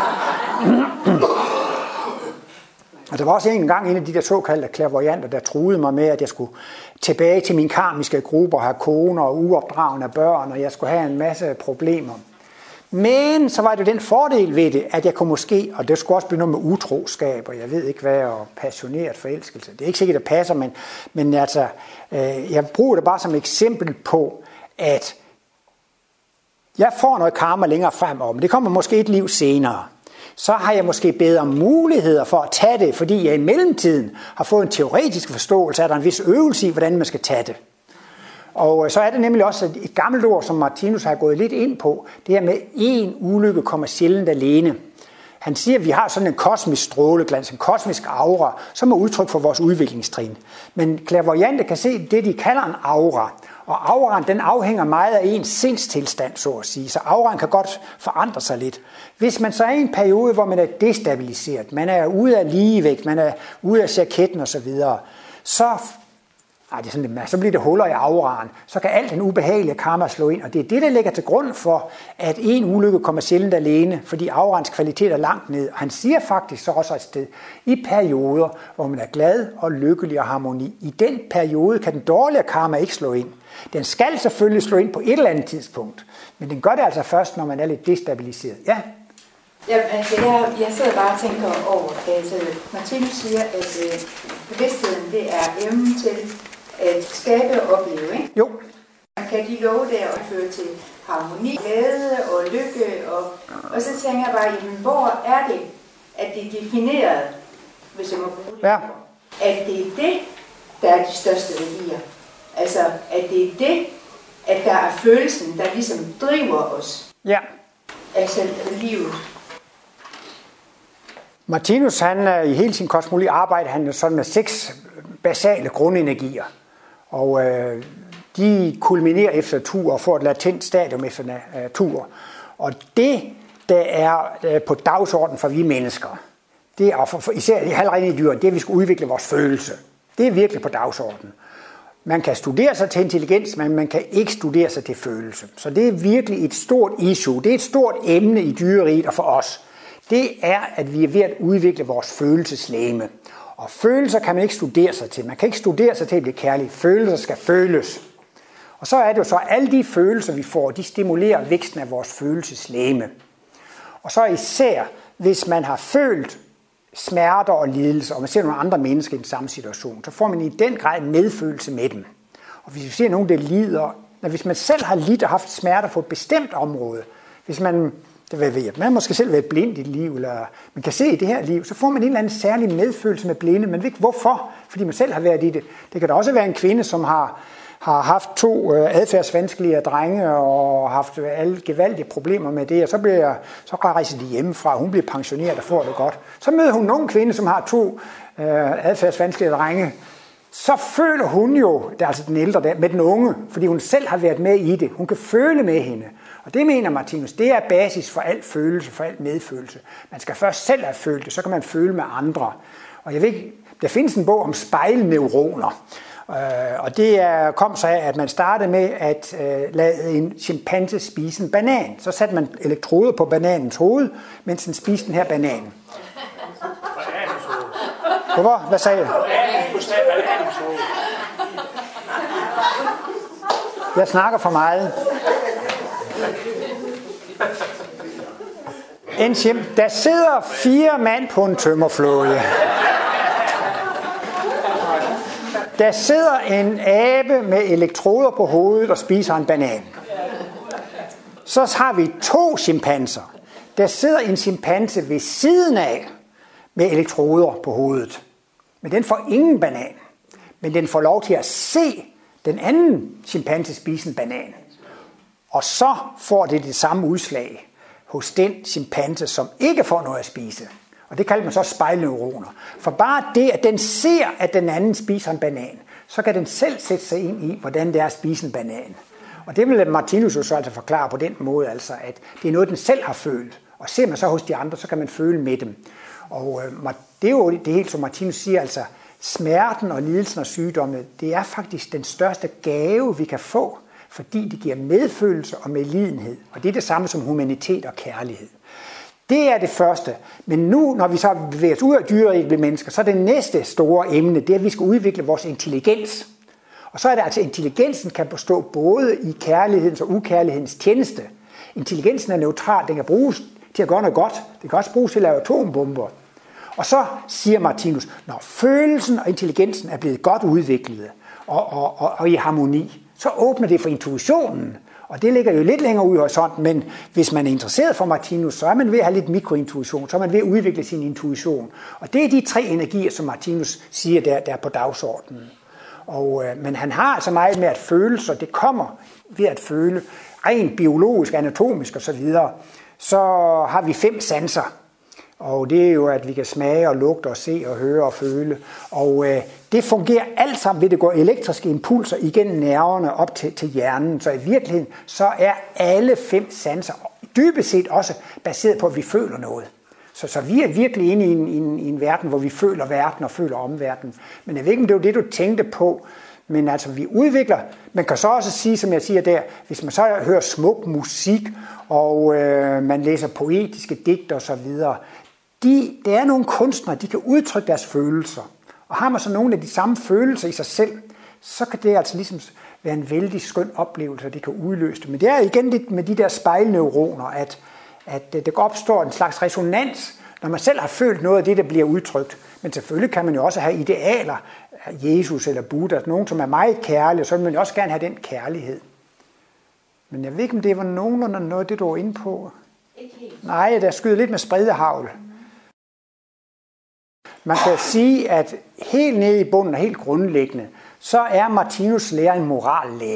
Og der var også en gang en af de der såkaldte clairvoyanter, der truede mig med, at jeg skulle tilbage til min karmiske gruppe og have koner og uopdragende børn, og jeg skulle have en masse problemer. Men så var det jo den fordel ved det, at jeg kunne måske, og det skulle også blive noget med utroskab, og jeg ved ikke hvad, og passioneret forelskelse. Det er ikke sikkert, det passer, men, men altså, øh, jeg bruger det bare som eksempel på, at jeg får noget karma længere fremover, men det kommer måske et liv senere. Så har jeg måske bedre muligheder for at tage det, fordi jeg i mellemtiden har fået en teoretisk forståelse, at der er en vis øvelse i, hvordan man skal tage det. Og så er det nemlig også et gammelt ord, som Martinus har gået lidt ind på, det her med en ulykke kommer sjældent alene. Han siger, at vi har sådan en kosmisk stråleglans, en kosmisk aura, som er udtryk for vores udviklingstrin. Men clairvoyante kan se det, de kalder en aura. Og auraen, den afhænger meget af ens sindstilstand, så at sige. Så auraen kan godt forandre sig lidt. Hvis man så er i en periode, hvor man er destabiliseret, man er ude af ligevægt, man er ude af cirketten osv., så... Ej, det er sådan lidt, så bliver det huller i auraen, så kan alt den ubehagelige karma slå ind, og det er det, der ligger til grund for, at en ulykke kommer sjældent alene, fordi auraens kvalitet er langt ned. Og han siger faktisk så også et sted, i perioder, hvor man er glad og lykkelig og harmoni, i den periode kan den dårlige karma ikke slå ind. Den skal selvfølgelig slå ind på et eller andet tidspunkt, men den gør det altså først, når man er lidt destabiliseret. Ja? Ja, altså jeg, jeg sidder bare og tænker over, altså Martinus siger, at øh, bevidstheden, det er evnen til at skabe og opleve, ikke? Jo. Man kan de love der og føre til harmoni, glæde og lykke, og, og så tænker jeg bare, jamen, hvor er det, at det er defineret, hvis jeg må bruge det, ja. At det er det, der er de største værdier. Altså, at det er det, at der er følelsen, der ligesom driver os. Ja. altså livet. Martinus, han i hele sin kosmologi arbejder han sådan med seks basale grundenergier. Og øh, de kulminerer efter tur og får et latent stadium efter uh, tur. Og det, der er uh, på dagsordenen for vi mennesker, det er for, for, især i halvrene dyr, det er, at vi skal udvikle vores følelse. Det er virkelig på dagsordenen. Man kan studere sig til intelligens, men man kan ikke studere sig til følelse. Så det er virkelig et stort issue. Det er et stort emne i dyreriget og for os. Det er, at vi er ved at udvikle vores følelseslegeme. Og følelser kan man ikke studere sig til. Man kan ikke studere sig til at blive kærlig. Følelser skal føles. Og så er det jo så, at alle de følelser, vi får, de stimulerer væksten af vores følelseslegeme. Og så især, hvis man har følt smerter og lidelser, og man ser nogle andre mennesker i den samme situation, så får man i den grad medfølelse med dem. Og hvis vi ser nogen, der lider, hvis man selv har lidt og haft smerter på et bestemt område, hvis man, det ved jeg, man har måske selv været blind i et liv, eller man kan se i det her liv, så får man en eller anden særlig medfølelse med blinde, men ved ikke hvorfor, fordi man selv har været i det. Det kan da også være en kvinde, som har, har haft to adfærdsvanskelige drenge, og haft alle gevaldige problemer med det, og så, bliver, så rejser de hjemmefra, hun bliver pensioneret og får det godt. Så møder hun nogle kvinde, som har to øh, adfærdsvanskelige drenge, så føler hun jo, det er altså den ældre der, med den unge, fordi hun selv har været med i det. Hun kan føle med hende. Og det mener Martinus, det er basis for al følelse, for al medfølelse. Man skal først selv have følt det, så kan man føle med andre. Og jeg ved ikke, der findes en bog om spejlneuroner. Og det er, kom så af, at man startede med at uh, lade en chimpanse spise en banan. Så satte man elektroder på bananens hoved, mens den spiste den her banan. Hvorfor? Hvad sagde jeg? Jeg snakker for meget. En chim, der sidder fire mand på en tømmerflåde. Der sidder en abe med elektroder på hovedet og spiser en banan. Så har vi to chimpanser. Der sidder en chimpanse ved siden af med elektroder på hovedet. Men den får ingen banan. Men den får lov til at se den anden chimpanse spise en banan. Og så får det det samme udslag hos den chimpanse, som ikke får noget at spise. Og det kalder man så spejlneuroner. For bare det, at den ser, at den anden spiser en banan, så kan den selv sætte sig ind i, hvordan det er at spise en banan. Og det vil Martinus jo så altså forklare på den måde, altså, at det er noget, den selv har følt. Og ser man så hos de andre, så kan man føle med dem. Og øh, det er jo det helt, som Martinus siger, altså smerten og lidelsen og sygdomme, det er faktisk den største gave, vi kan få, fordi det giver medfølelse og medlidenhed. Og det er det samme som humanitet og kærlighed. Det er det første. Men nu, når vi så bevæger os ud af dyreriget ved mennesker, så er det næste store emne, det er, at vi skal udvikle vores intelligens. Og så er det altså, at intelligensen kan bestå både i kærlighedens og ukærlighedens tjeneste. Intelligensen er neutral, den kan bruges til at gøre noget godt. Den kan også bruges til at lave atombomber. Og så siger Martinus, når følelsen og intelligensen er blevet godt udviklet og, og, og, og i harmoni, så åbner det for intuitionen. Og det ligger jo lidt længere ud i horisonten, men hvis man er interesseret for Martinus, så er man ved at have lidt mikrointuition, så er man ved at udvikle sin intuition. Og det er de tre energier, som Martinus siger, der, der er på dagsordenen. Og, øh, men han har altså meget med at føle, så det kommer ved at føle, rent biologisk, anatomisk osv. Så har vi fem sanser. Og det er jo, at vi kan smage og lugte og se og høre og føle. Og øh, det fungerer alt sammen ved, at det går elektriske impulser igennem nerverne op til, til hjernen. Så i virkeligheden, så er alle fem sanser dybest set også baseret på, at vi føler noget. Så, så vi er virkelig inde i en, i, en, i en verden, hvor vi føler verden og føler omverdenen. Men jeg ved ikke, om det var det, du tænkte på. Men altså, vi udvikler. Man kan så også sige, som jeg siger der, hvis man så hører smuk musik, og øh, man læser poetiske digter osv., De, der er nogle kunstnere, de kan udtrykke deres følelser. Og har man så nogle af de samme følelser i sig selv, så kan det altså ligesom være en vældig skøn oplevelse, og det kan udløse det. Men det er igen lidt med de der spejlneuroner, at, at der opstår en slags resonans, når man selv har følt noget af det, der bliver udtrykt. Men selvfølgelig kan man jo også have idealer, Jesus eller Buddha, nogen som er meget kærlige, og så vil man jo også gerne have den kærlighed. Men jeg ved ikke, om det var nogenlunde noget, det du var inde på. Ikke helt. Nej, der skyder lidt med spredehavl. Man kan sige, at helt nede i bunden og helt grundlæggende, så er Martinus lærer en morallærer.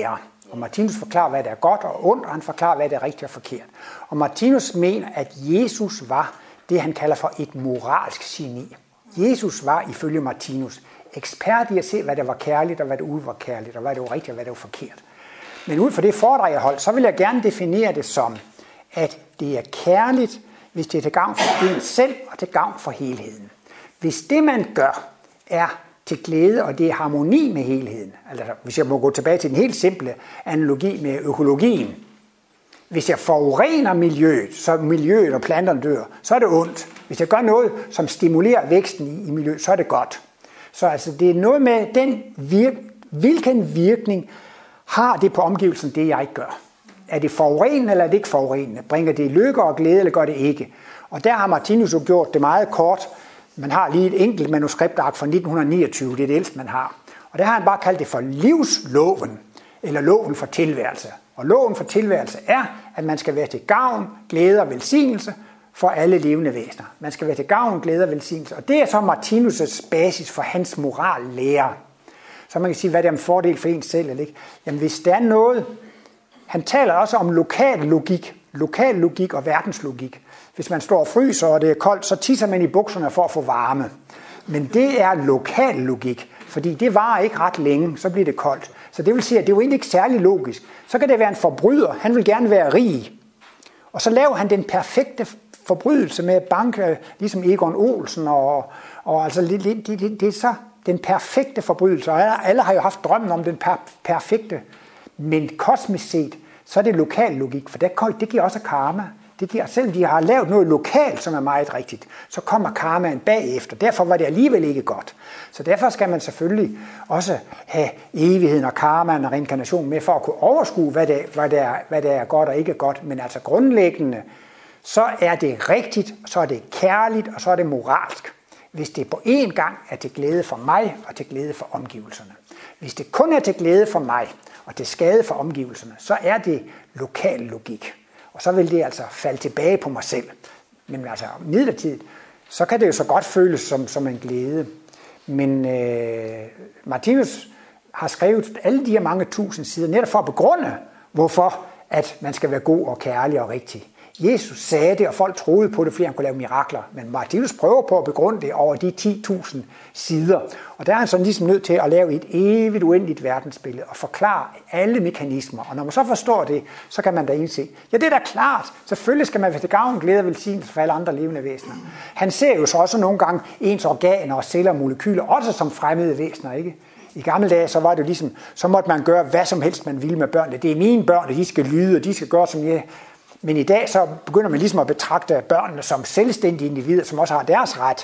Og Martinus forklarer, hvad der er godt og ondt, og han forklarer, hvad der er rigtigt og forkert. Og Martinus mener, at Jesus var det, han kalder for et moralsk geni. Jesus var, ifølge Martinus, ekspert i at se, hvad der var kærligt, og hvad der ude var kærligt, og hvad der var rigtigt, og hvad der var forkert. Men ud fra det foredrag, jeg holdt, så vil jeg gerne definere det som, at det er kærligt, hvis det er til gavn for en selv, og til gavn for helheden. Hvis det, man gør, er til glæde, og det er harmoni med helheden, altså hvis jeg må gå tilbage til den helt simple analogi med økologien. Hvis jeg forurener miljøet, så miljøet og planterne dør, så er det ondt. Hvis jeg gør noget, som stimulerer væksten i, i miljøet, så er det godt. Så altså, det er noget med den virk, hvilken virkning har det på omgivelsen, det jeg ikke gør. Er det forurenende, eller er det ikke forurenende? Bringer det lykke og glæde, eller gør det ikke? Og der har Martinus jo gjort det meget kort. Man har lige et enkelt manuskriptark fra nitten niogtyve, det er det ældste, man har. Og der har han bare kaldt det for livsloven, eller loven for tilværelse. Og loven for tilværelse er, at man skal være til gavn, glæde og velsignelse for alle levende væsener. Man skal være til gavn, glæde og velsignelse. Og det er så Martinus' basis for hans morallære. Så man kan sige, hvad det er en fordel for en selv, eller ikke? Jamen hvis der er noget, han taler også om lokal logik, lokal logik og verdenslogik. Hvis man står og fryser, og det er koldt, så tisser man i bukserne for at få varme. Men det er lokal logik, fordi det varer ikke ret længe, så bliver det koldt. Så det vil sige, at det er jo egentlig ikke særlig logisk. Så kan det være en forbryder, han vil gerne være rig. Og så laver han den perfekte forbrydelse med banke, ligesom Egon Olsen, og, og altså, det, det, det, det er så den perfekte forbrydelse. Og alle, alle har jo haft drømmen om den per, perfekte, men kosmisk set, så er det lokal logik, for det, det giver også karma. Det giver, selvom de har lavet noget lokalt, som er meget rigtigt, så kommer karmaen bagefter. Derfor var det alligevel ikke godt. Så derfor skal man selvfølgelig også have evigheden og karmaen og reinkarnation med, for at kunne overskue, hvad det, hvad det, er, hvad det er godt og ikke godt. Men altså grundlæggende, så er det rigtigt, så er det kærligt, og så er det moralsk. Hvis det på én gang er til glæde for mig og til glæde for omgivelserne. Hvis det kun er til glæde for mig og til skade for omgivelserne, så er det lokal logik. Og så vil det altså falde tilbage på mig selv. Men altså midlertidigt, så kan det jo så godt føles som, som en glæde. Men øh, Martinus har skrevet alle de her mange tusind sider, netop for at begrunde, hvorfor at man skal være god og kærlig og rigtig. Jesus sagde det, og folk troede på det, fordi han kunne lave mirakler. Men Martinus prøver på at begrunde det over de ti tusind sider. Og der er han sådan ligesom nødt til at lave et evigt uendeligt verdensbillede og forklare alle mekanismer. Og når man så forstår det, så kan man da indse, ja, det er da klart. Selvfølgelig skal man være til gavn, glæde og velsignelse for alle andre levende væsener. Han ser jo så også nogle gange ens organer og celler og molekyler, også som fremmede væsener, ikke? I gamle dage, så var det jo ligesom, så måtte man gøre hvad som helst, man ville med børnene. Det er mine børn, og de skal lyde, og de skal gøre som jeg. Men i dag så begynder man ligesom at betragte børnene som selvstændige individer, som også har deres ret.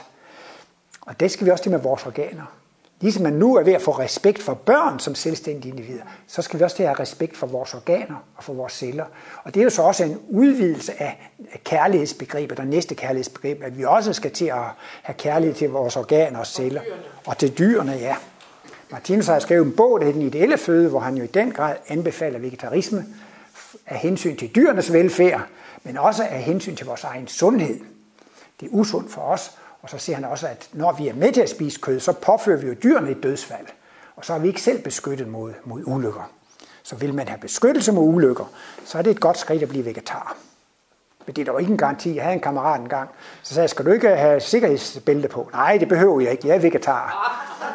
Og det skal vi også til med vores organer. Ligesom man nu er ved at få respekt for børn som selvstændige individer, så skal vi også til at have respekt for vores organer og for vores celler. Og det er jo så også en udvidelse af kærlighedsbegrebet og næste kærlighedsbegreb, at vi også skal til at have kærlighed til vores organer og celler. Og til dyrene, ja. Martinus har skrevet en bog, der hedder Den ideelle føde, hvor han jo i den grad anbefaler vegetarisme, af hensyn til dyrenes velfærd, men også af hensyn til vores egen sundhed. Det er usundt for os, og så siger han også, at når vi er med til at spise kød, så påfører vi jo dyrene et dødsfald, og så er vi ikke selv beskyttet mod, mod ulykker. Så vil man have beskyttelse mod ulykker, så er det et godt skridt at blive vegetar. Men det er dog ikke en garanti. Jeg havde en kammerat engang, så sagde jeg, skal du ikke have sikkerhedsbælte på? Nej, det behøver jeg ikke, jeg er vegetar.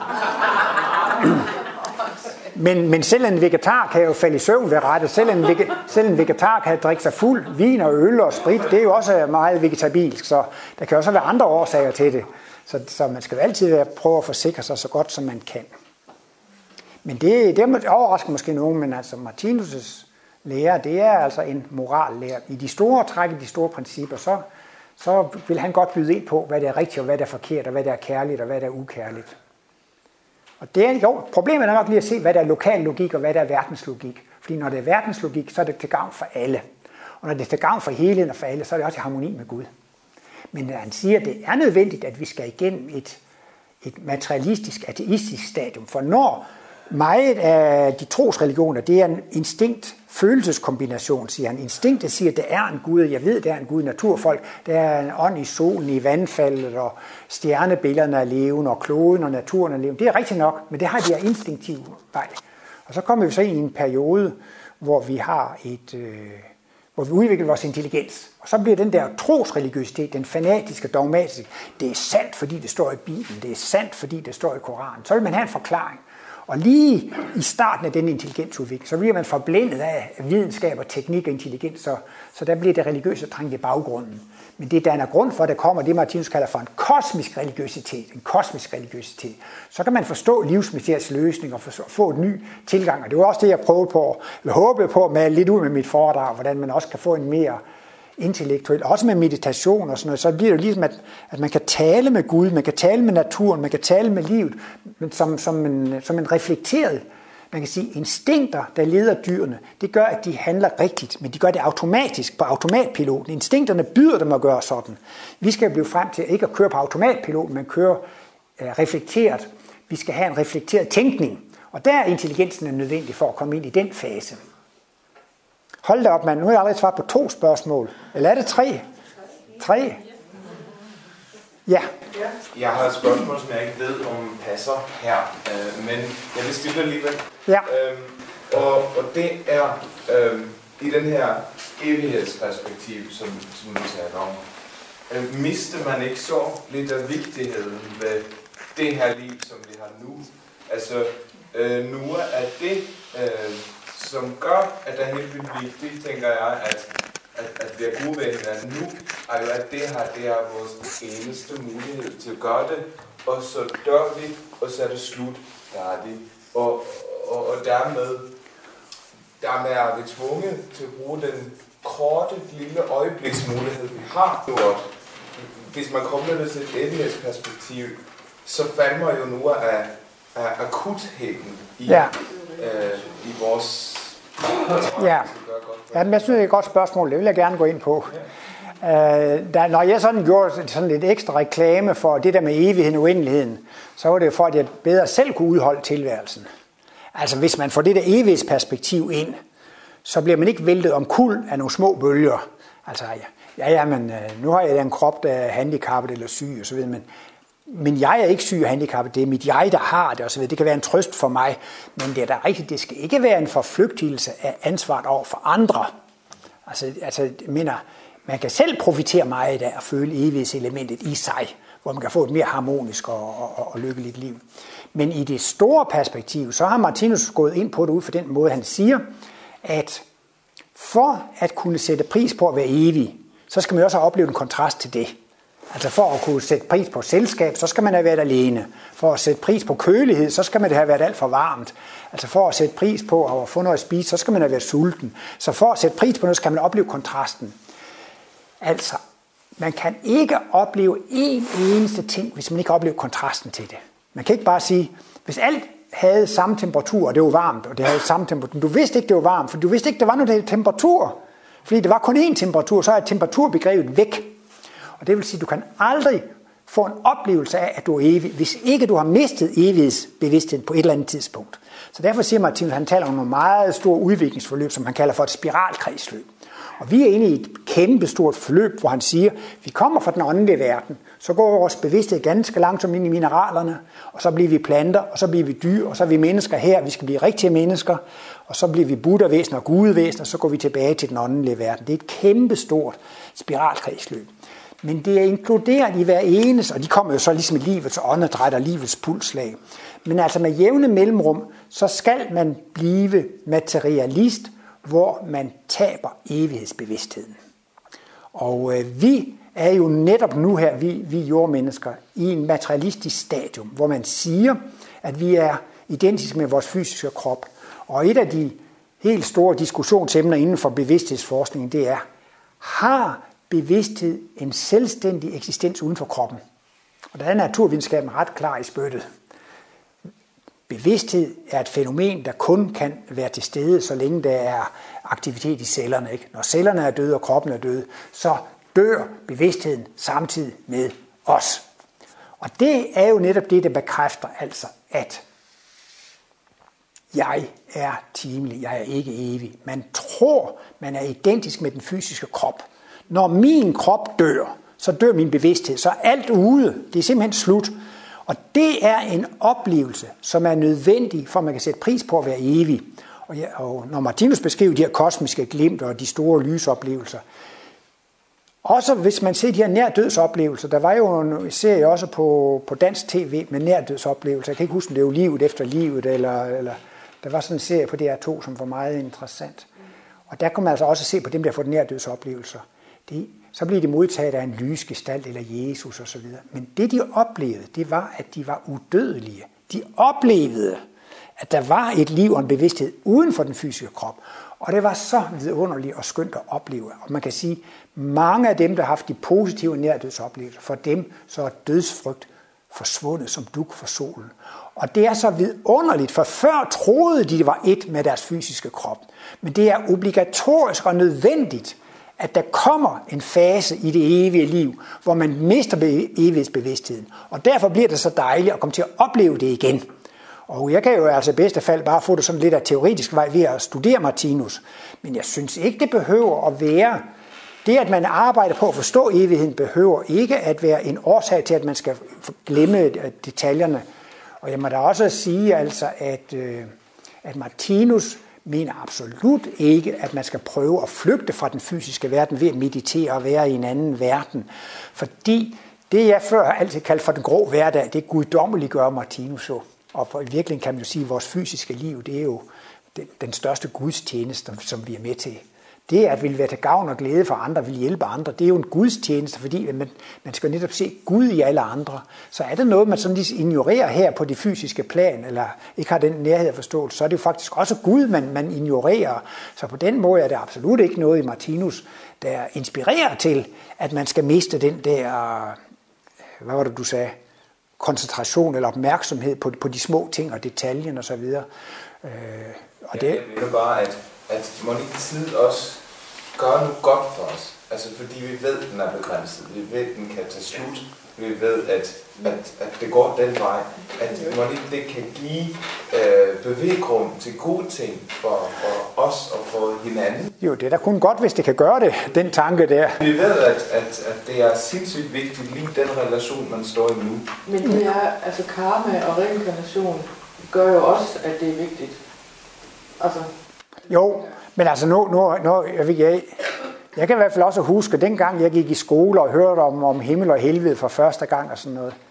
Men, men selv en vegetar kan jo falde i søvn ved rette. Selv en, vege, selv en vegetar kan drikke sig fuld. Vin og øl og sprit, det er jo også meget vegetabilsk, så der kan også være andre årsager til det. Så, så man skal jo altid prøve at forsikre sig så godt, som man kan. Men det, det overrasker måske nogen, men altså Martinus' lære, det er altså en morallære. I de store træk, i de store principper, så, så vil han godt byde ind på, hvad der er rigtigt, og hvad der er forkert, og hvad der er kærligt, og hvad der er ukærligt. Og det er, jo, problemet er nok lige at se, hvad der er lokal logik, og hvad der er verdenslogik. Fordi når det er verdenslogik, så er det til gavn for alle. Og når det er til gavn for helheden og for alle, så er det også i harmoni med Gud. Men når han siger, at det er nødvendigt, at vi skal igennem et, et materialistisk, ateistisk stadium. For når meget af de trosreligioner, det er en instinkt, følelseskombination, siger han. Instinktet siger, at der er en Gud, og jeg ved, at der er en Gud, naturfolk. Der er en ånd i solen, i vandfaldet, og stjernebillederne er levende, og kloden og naturen er levende. Det er rigtigt nok, men det har de her instinktive vej. Og så kommer vi så ind i en periode, hvor vi har et, øh, hvor vi udvikler vores intelligens. Og så bliver den der trosreligiøsitet, den fanatiske, dogmatiske, det er sandt, fordi det står i Bibelen, det er sandt, fordi det står i Koranen. Så vil man have en forklaring. Og lige i starten af den intelligensudvikling, så bliver man forblændet af videnskab og teknik og intelligens, så, så der bliver det religiøse trængt i baggrunden. Men det danner grund for, at der kommer det, Martinus kalder for en kosmisk religiøsitet. En kosmisk religiøsitet. Så kan man forstå livsmysteriets løsning og få en ny tilgang. Og det var også det, jeg prøvede på, eller håbede på at male lidt ud med mit foredrag, hvordan man også kan få en mere intellektuel, også med meditation og sådan noget, så bliver det ligesom, at, at man kan tale med Gud, man kan tale med naturen, man kan tale med livet, men som, som, en, som en reflekteret, man kan sige, instinkter, der leder dyrene, det gør, at de handler rigtigt, men de gør det automatisk på automatpiloten. Instinkterne byder dem at gøre sådan. Vi skal blive frem til ikke at køre på automatpiloten, men køre uh, reflekteret. Vi skal have en reflekteret tænkning, og der er intelligensen nødvendig for at komme ind i den fase. Hold da op, mand. Nu har jeg allerede svaret på to spørgsmål. Eller er det tre? Tre? Ja. Jeg har et spørgsmål, som jeg ikke ved, om passer her, men jeg vil stille alligevel. Ja. Øhm, og, og det er øhm, i den her evighedsperspektiv, som, som du taler om. Øh, mister man ikke så lidt af vigtigheden ved det her liv, som vi har nu? Altså, øh, nu er det... Øh, som gør, at det er helt vildt vigtigt, tænker jeg, at, at, at vi er gode venner nu, er jo, at det her, det er vores eneste mulighed til at gøre det, og så dør vi, og så er det slut, færdigt. Og, og, og dermed, dermed er vi tvunget til at bruge den korte, lille øjebliksmulighed, vi har gjort. Hvis man kommer ned til et evighedsperspektiv, så falder man jo nu af, af akutheden i, ja. øh, i vores... Ja, ja, men jeg synes, det er et godt spørgsmål. Det vil jeg gerne gå ind på. Ja. Øh, da, når jeg sådan gjorde sådan lidt ekstra reklame for det der med evigheden og uendeligheden, så var det jo for, at jeg bedre selv kunne udholde tilværelsen. Altså, hvis man får det der evighedsperspektiv ind, så bliver man ikke væltet om kul af nogle små bølger. Altså, ja, ja, men nu har jeg en krop, der er handicappet eller syg og så videre, men Men jeg er ikke syg og handicappet, det er mit jeg, der har det osv. Det kan være en trøst for mig, men det er da rigtigt, det skal ikke være en forflygtigelse af ansvaret over for andre. Altså, altså jeg mener, man kan selv profitere meget af at føle evighedselementet i sig, hvor man kan få et mere harmonisk og, og, og lykkeligt liv. Men i det store perspektiv, så har Martinus gået ind på det ud for den måde, han siger, at for at kunne sætte pris på at være evig, så skal man også have oplevet en kontrast til det. Altså for at kunne sætte pris på selskab, så skal man have været alene. For at sætte pris på kølighed, så skal man have været alt for varmt. Altså for at sætte pris på at få noget at spise, så skal man have været sulten. Så for at sætte pris på noget, skal man opleve kontrasten. Altså, man kan ikke opleve en eneste ting, hvis man ikke oplever kontrasten til det. Man kan ikke bare sige, hvis alt havde samme temperatur, og det var varmt, og det havde samme temperatur. Du vidste ikke, det var varmt, for du vidste ikke, det var noget temperatur. Fordi det var kun én temperatur, så er temperaturbegrebet væk. Og det vil sige, at du kan aldrig få en oplevelse af, at du er evig, hvis ikke du har mistet evighedsbevidstheden på et eller andet tidspunkt. Så derfor siger Martinus, at han taler om nogle meget store udviklingsforløb, som han kalder for et spiralkredsløb. Og vi er inde i et kæmpe stort forløb, hvor han siger, at vi kommer fra den åndelige verden, så går vores bevidsthed ganske langsomt ind i mineralerne, og så bliver vi planter, og så bliver vi dyr, og så er vi mennesker her, vi skal blive rigtige mennesker, og så bliver vi buddhavæsener og gudevæsener, og så går vi tilbage til den åndelige verden. Det er et kæmpe stort spiralkredsløb. Men det er inkluderet i hver eneste, og de kommer jo så ligesom i livets åndedræt og livets pulslag. Men altså med jævne mellemrum, så skal man blive materialist, hvor man taber evighedsbevidstheden. Og øh, vi er jo netop nu her, vi, vi jordmennesker, i en materialistisk stadium, hvor man siger, at vi er identiske med vores fysiske krop. Og et af de helt store diskussionsemner inden for bevidsthedsforskningen, det er, har bevidsthed en selvstændig eksistens uden for kroppen? Og der er naturvidenskaben ret klar i spyttet. Bevidsthed er et fænomen, der kun kan være til stede, så længe der er aktivitet i cellerne. Ikke? Når cellerne er døde, og kroppen er død, så dør bevidstheden samtidig med os. Og det er jo netop det, der bekræfter altså, at jeg er timelig, jeg er ikke evig. Man tror, man er identisk med den fysiske krop. Når min krop dør, så dør min bevidsthed, så er alt ude. Det er simpelthen slut. Og det er en oplevelse, som er nødvendig, for at man kan sætte pris på at være evig. Og, ja, og når Martinus beskriver de her kosmiske glimt og de store lysoplevelser, også hvis man ser de her nærdødsoplevelser, der var jo en serie også på, på dansk tv med nærdødsoplevelser. Jeg kan ikke huske, om det var livet efter livet, eller, eller der var sådan en serie på D R to, som var meget interessant. Og der kunne man altså også se på dem, der får nærdødsoplevelser. De, så blev de modtaget af en lysgestalt eller Jesus osv. Men det, de oplevede, det var, at de var udødelige. De oplevede, at der var et liv og en bevidsthed uden for den fysiske krop. Og det var så vidunderligt og skønt at opleve. Og man kan sige, mange af dem, der har haft de positive nærdødsoplevelser, for dem så er dødsfrygt forsvundet som dug for solen. Og det er så vidunderligt, for før troede de, det var et med deres fysiske krop. Men det er obligatorisk og nødvendigt, at der kommer en fase i det evige liv, hvor man mister evighedsbevidstheden. Og derfor bliver det så dejligt at komme til at opleve det igen. Og jeg kan jo altså i bedste fald bare få det sådan lidt af teoretisk vej ved at studere Martinus. Men jeg synes ikke, det behøver at være. Det, at man arbejder på at forstå evigheden, behøver ikke at være en årsag til, at man skal glemme detaljerne. Og jeg må da også sige, altså, at, at Martinus mener absolut ikke, at man skal prøve at flygte fra den fysiske verden ved at meditere og være i en anden verden. Fordi det, jeg før har altid kaldt for den grå hverdag, det guddommeligt gør Martinus jo. Og for i virkeligheden kan man jo sige, at vores fysiske liv, det er jo den, den største gudstjeneste, som vi er med til. Det at ville være til gavn og glæde for andre, vil hjælpe andre, det er jo en gudstjeneste, fordi man, man skal netop se Gud i alle andre. Så er det noget, man sådan lige ignorerer her på det fysiske plan, eller ikke har den nærhed af forståelse, så er det jo faktisk også Gud, man, man ignorerer. Så på den måde er det absolut ikke noget i Martinus, der inspirerer til, at man skal miste den der, hvad var det du sagde, koncentration eller opmærksomhed på, på de små ting og detaljen og så videre. Øh, og det... Jeg mener bare, at, at må ikke tid også gøre noget godt for os. Altså fordi vi ved, at den er begrænset. Vi ved, at den kan tage slut. Vi ved, at, at, at det går den vej. At må ikke det kan give øh, bevægrum til gode ting for, for os og for hinanden. Jo, det er da kun godt, hvis det kan gøre det, den tanke der. Vi ved, at, at, at det er sindssygt vigtigt lige den relation, man står i nu. Men det er, altså karma og reinkarnation gør jo også, at det er vigtigt. Altså... Jo, men altså nu, nu, nu jeg, jeg, jeg kan i hvert fald også huske, dengang jeg gik i skole og hørte om, om himmel og helvede for første gang og sådan noget.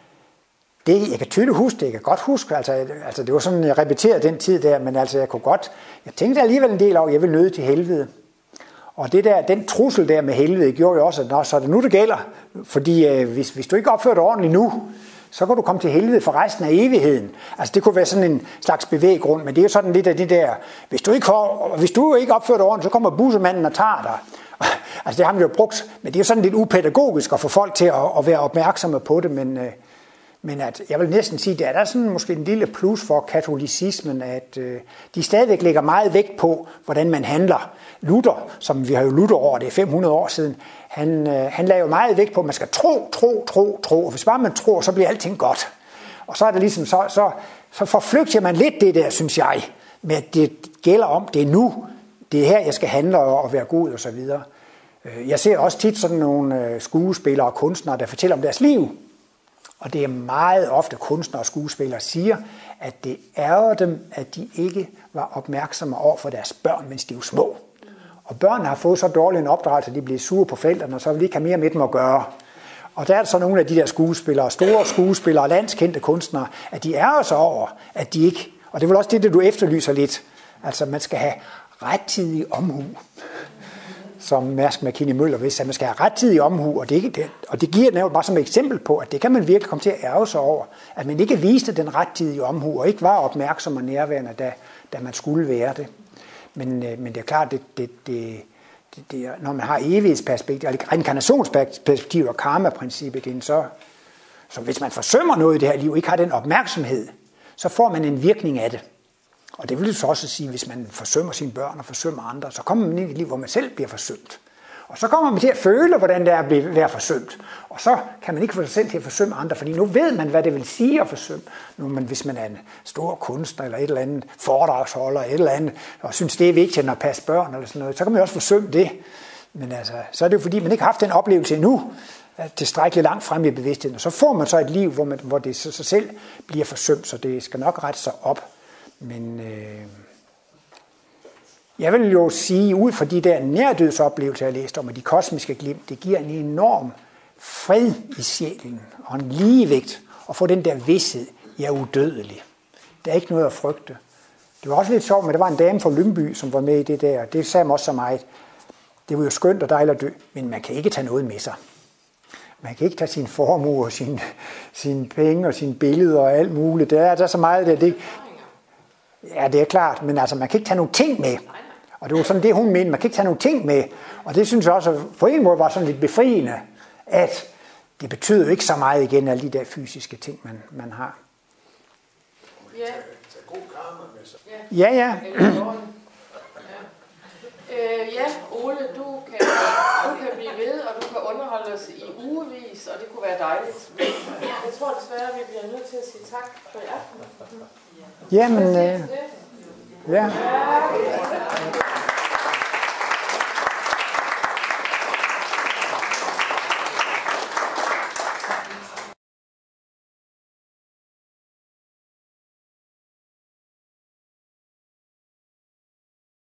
Det, jeg kan tydeligt huske det, jeg kan godt huske, altså, altså det var sådan, jeg repeterede den tid der, men altså jeg kunne godt, jeg tænkte alligevel en del over, at jeg ville nøde til helvede. Og det der, den trussel der med helvede gjorde jo også, at nå, så er det nu, det gælder. Fordi øh, hvis, hvis du ikke opfører dig ordentligt nu, så kan du komme til helvede for resten af evigheden. Altså det kunne være sådan en slags bevæggrund, men det er jo sådan lidt af det der, hvis du ikke, hvis du ikke opfører dig ordentligt, så kommer bussemanden og tager dig. Altså det har man jo brugt, men det er jo sådan lidt upædagogisk at få folk til at, at være opmærksomme på det, men, øh, men at, jeg vil næsten sige, det er der sådan måske en lille plus for katolicismen, at øh, de stadigvæk lægger meget vægt på, hvordan man handler. Luther, som vi har jo Luther over, det er fem hundrede år siden, han, øh, han lagde jo meget vægt på, at man skal tro, tro, tro, tro, og hvis bare man tror, så bliver alting godt. Og så er det ligesom, så, så, så forflygter man lidt det der, synes jeg, med at det gælder om, det er nu, det er her, jeg skal handle og være god og så videre. Jeg ser også tit sådan nogle skuespillere og kunstnere, der fortæller om deres liv. Og det er meget ofte kunstnere og skuespillere siger, at det ærger dem, at de ikke var opmærksomme over for deres børn, mens de var små. Og børnene har fået så dårlig en opdragelse, at de bliver sure på forældrene, og så vil de ikke have mere med dem at gøre. Og der er så nogle af de der skuespillere, store skuespillere og landskendte kunstnere, at de ærger sig over, at de ikke, og det er vel også det, det du efterlyser lidt, altså man skal have rettidig omhu. Som Mærsk Mc-Kinney Møller vidste, at man skal have rettidig omhu, og det, det, og det giver nævnt bare som et eksempel på, at det kan man virkelig komme til at ærge sig over, at man ikke viste den rettidige omhu, og ikke var opmærksom og nærværende, da, da man skulle være det. Men, men det er klart, det, det, det, det, det, når man har evighedsperspektiv, eller reinkarnationsperspektiv og karma-princippet, så, så hvis man forsømmer noget i det her liv, ikke har den opmærksomhed, så får man en virkning af det. Og det vil jo så også sige, at hvis man forsømmer sine børn og forsømmer andre, så kommer man ind i et liv, hvor man selv bliver forsømt. Og så kommer man til at føle, hvordan det er at blive, være forsømt. Og så kan man ikke få sig selv til at forsømme andre, fordi nu ved man, hvad det vil sige at forsømme. Nu, men hvis man er en stor kunstner eller et eller andet foredragsholder, et eller andet, og synes, det er vigtigt at passe børn eller sådan noget, så kan man også forsømme det. Men altså, så er det jo fordi, man ikke har haft den oplevelse endnu, er tilstrækkeligt langt frem i bevidstheden. Og så får man så et liv, hvor, man, hvor det så, så selv bliver forsømt, så det skal nok rette sig op. Men øh, jeg vil jo sige, ud fra de der nærdødsoplevelser, jeg læste om, og de kosmiske glimt, det giver en enorm fred i sjælen og en ligevægt at få den der vidsthed, jeg er udødelig. Der er ikke noget at frygte. Det var også lidt sjovt, men der var en dame fra Lyngby, som var med i det der. Det sagde mig også så meget. Det var jo skønt og dejligt at dø, men man kan ikke tage noget med sig. Man kan ikke tage sin formue og sine sin penge og sine billeder og alt muligt. Der er der så meget der. Det, ja, det er klart, men altså, man kan ikke tage nogle ting med. Og det var sådan det, hun mente. Man kan ikke tage nogle ting med. Og det synes jeg også, på en måde var sådan lidt befriende, at det betyder jo ikke så meget igen, alle de der fysiske ting, man, man har. Ja. God karma med sig. Ja, ja. Øh, ja, Ole, du kan, du kan blive ved, og du kan underholde os i ugevis, og det kunne være dejligt. Men jeg tror desværre, at vi bliver nødt til at sige tak for i aften. Jamen, øh, ja. Ja.